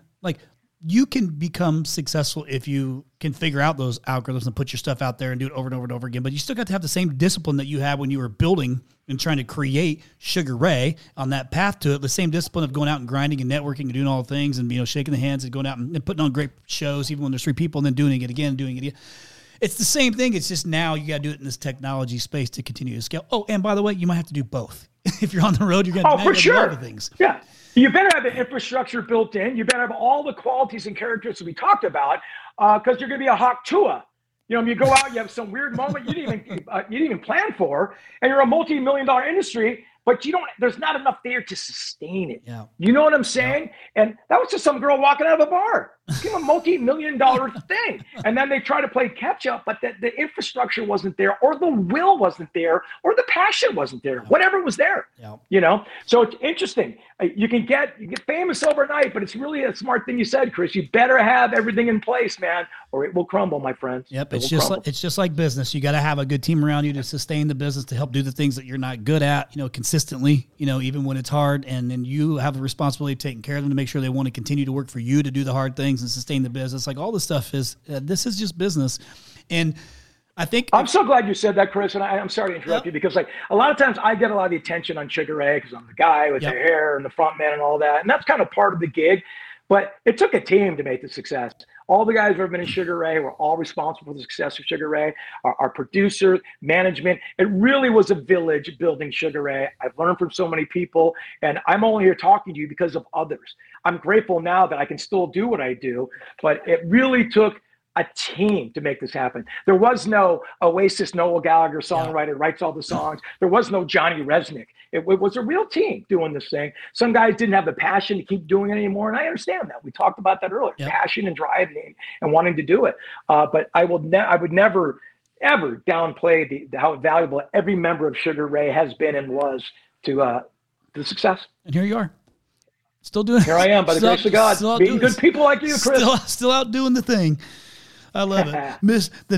become successful if you can figure out those algorithms and put your stuff out there and do it over and over and over again. But you still got to have the same discipline that you had when you were building and trying to create Sugar Ray on that path to it. The same discipline of going out and grinding and networking and doing all the things and, shaking the hands and going out and putting on great shows, even when there's 3 people, and then doing it again. It's the same thing. It's just now you got to do it in this technology space to continue to scale. Oh, and by the way, you might have to do both. If you're on the road, you're going to do all the things. Yeah. You better have the infrastructure built in. You better have all the qualities and characteristics we talked about, because you're going to be a hawk tua. You go out, you have some weird moment you didn't even plan for, and you're a multi-million-dollar industry, but there's not enough there to sustain it. Yeah. You know what I'm saying? Yeah. And that was just some girl walking out of a bar. It became a multi-million-dollar thing. And then they try to play catch up, but the infrastructure wasn't there, or the will wasn't there, or the passion wasn't there. Whatever was there. Yeah. So it's interesting. You get famous overnight, but it's really a smart thing you said, Chris. You better have everything in place, man, or it will crumble, my friends. Yep. It's just like business. You got to have a good team around you to sustain the business, to help do the things that you're not good at, consistently, even when it's hard. And then you have the responsibility of taking care of them, to make sure they want to continue to work for you, to do the hard things and sustain the business. Like, all this stuff this is just business. And I think I'm so glad you said that, Chris. And I'm sorry to interrupt you, because, like, a lot of times I get a lot of the attention on Sugar Ray because I'm the guy with the hair and the front man and all that. And that's kind of part of the gig. But it took a team to make the success. All the guys who have been in Sugar Ray were all responsible for the success of Sugar Ray. Our producers, management. It really was a village building Sugar Ray. I've learned from so many people, and I'm only here talking to you because of others. I'm grateful now that I can still do what I do, but it really took a team to make this happen. There was no Oasis Noel Gallagher songwriter writes all the songs. There was no Johnny Resnick. It was a real team doing this thing. Some guys didn't have the passion to keep doing it anymore, and I understand that. We talked about that earlier, passion and drive and wanting to do it. But I would never, ever downplay how valuable every member of Sugar Ray has been and was to the success. And here you are. Still doing it. Here I am, by the grace of God, meeting good people like you, Chris. Still out doing the thing. I love it. Miss the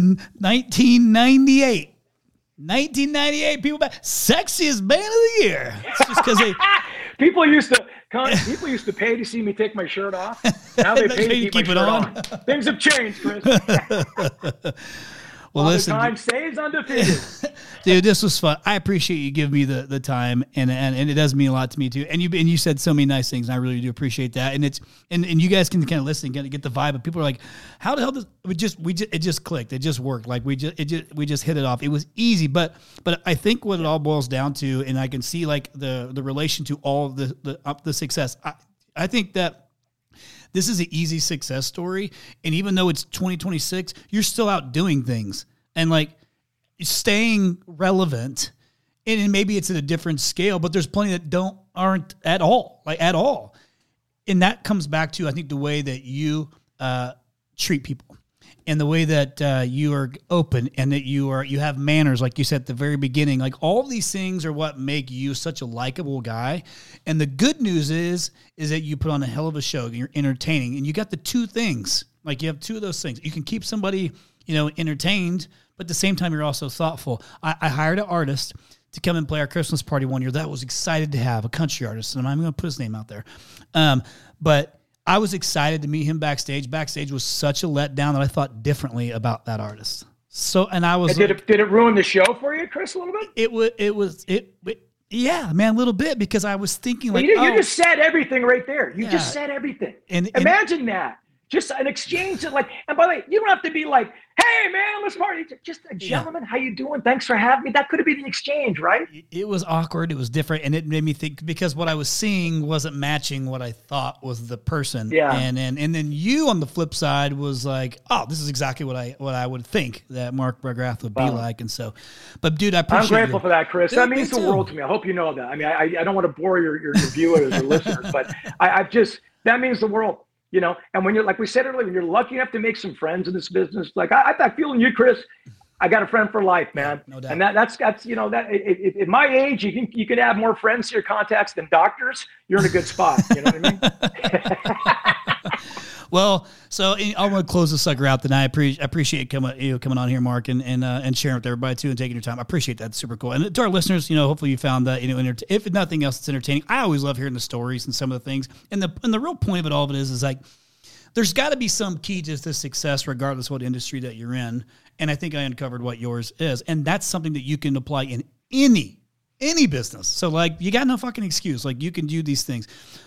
1998 people back sexiest band of the year. It's just because people used to pay to see me take my shirt off. Now they pay to keep it on. Things have changed, Chris. Well, listen, time stays undefeated. Dude, this was fun. I appreciate you giving me the time, and it does mean a lot to me too. And you said so many nice things, and I really do appreciate that. And you guys can kind of listen and get the vibe. But people are like, how the hell does it just clicked? It just worked. Like we just hit it off. It was easy, but I think what it all boils down to, and I can see like the relation to all of the success. I think that this is an easy success story. And even though it's 2026, you're still out doing things and like staying relevant. And maybe it's at a different scale, but there's plenty that aren't at all. And that comes back to, I think, the way that you treat people. and the way that you are open and that you have manners, like you said at the very beginning, like all of these things are what make you such a likable guy. And the good news is that you put on a hell of a show. You're entertaining, and you got the two things. Like you have two of those things. You can keep somebody, entertained, but at the same time, you're also thoughtful. I hired an artist to come and play our Christmas party one year that I was excited to have, a country artist, and I'm going to put his name out there. But I was excited to meet him backstage. Backstage was such a letdown that I thought differently about that artist. So, and I was. And did it ruin the show for you, Chris, a little bit? Yeah, man, a little bit, because I was thinking you just said everything right there. You just said everything. And imagine that. Just an exchange that, like, and by the way, you don't have to be like, hey man, let's party. Just a gentleman, how you doing? Thanks for having me. That could have been the exchange, right? It was awkward. It was different. And it made me think, because what I was seeing wasn't matching what I thought was the person. Yeah. And then you on the flip side was like, oh, this is exactly what I would think that Mark McGrath would be like. And so, but dude, I'm grateful for that, Chris. That means the world to me. I hope you know that. I mean, I don't want to bore your viewers or listeners, but that means the world. And when you're, like we said earlier, when you're lucky enough to make some friends in this business, like I feel in you, Chris, I got a friend for life, man. No doubt. And that's at my age, you can have more friends to your contacts than doctors. You're in a good spot. You know what I mean? Well, so I want to close this sucker out tonight. I appreciate coming on here, Mark, and sharing with everybody too, and taking your time. I appreciate that. It's super cool. And to our listeners, hopefully you found that, if nothing else, it's entertaining. I always love hearing the stories and some of the things. And the real point of it all is like, there's got to be some key to this success, regardless of what industry that you're in. And I think I uncovered what yours is, and that's something that you can apply in any business. So like, you got no fucking excuse. Like, you can do these things,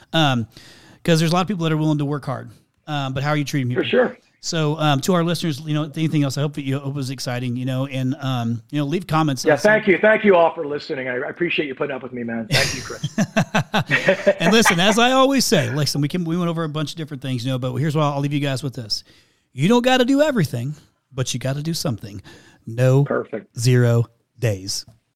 because there's a lot of people that are willing to work hard. But how are you treating people? For sure. So to our listeners, anything else, I hope that it was exciting, and leave comments. Yeah, thank you all for listening. I appreciate you putting up with me, man. Thank you, Chris. And listen, as I always say, we went over a bunch of different things, but here's what I'll leave you guys with this: you don't got to do everything, but you got to do something. No. Perfect. 0 days.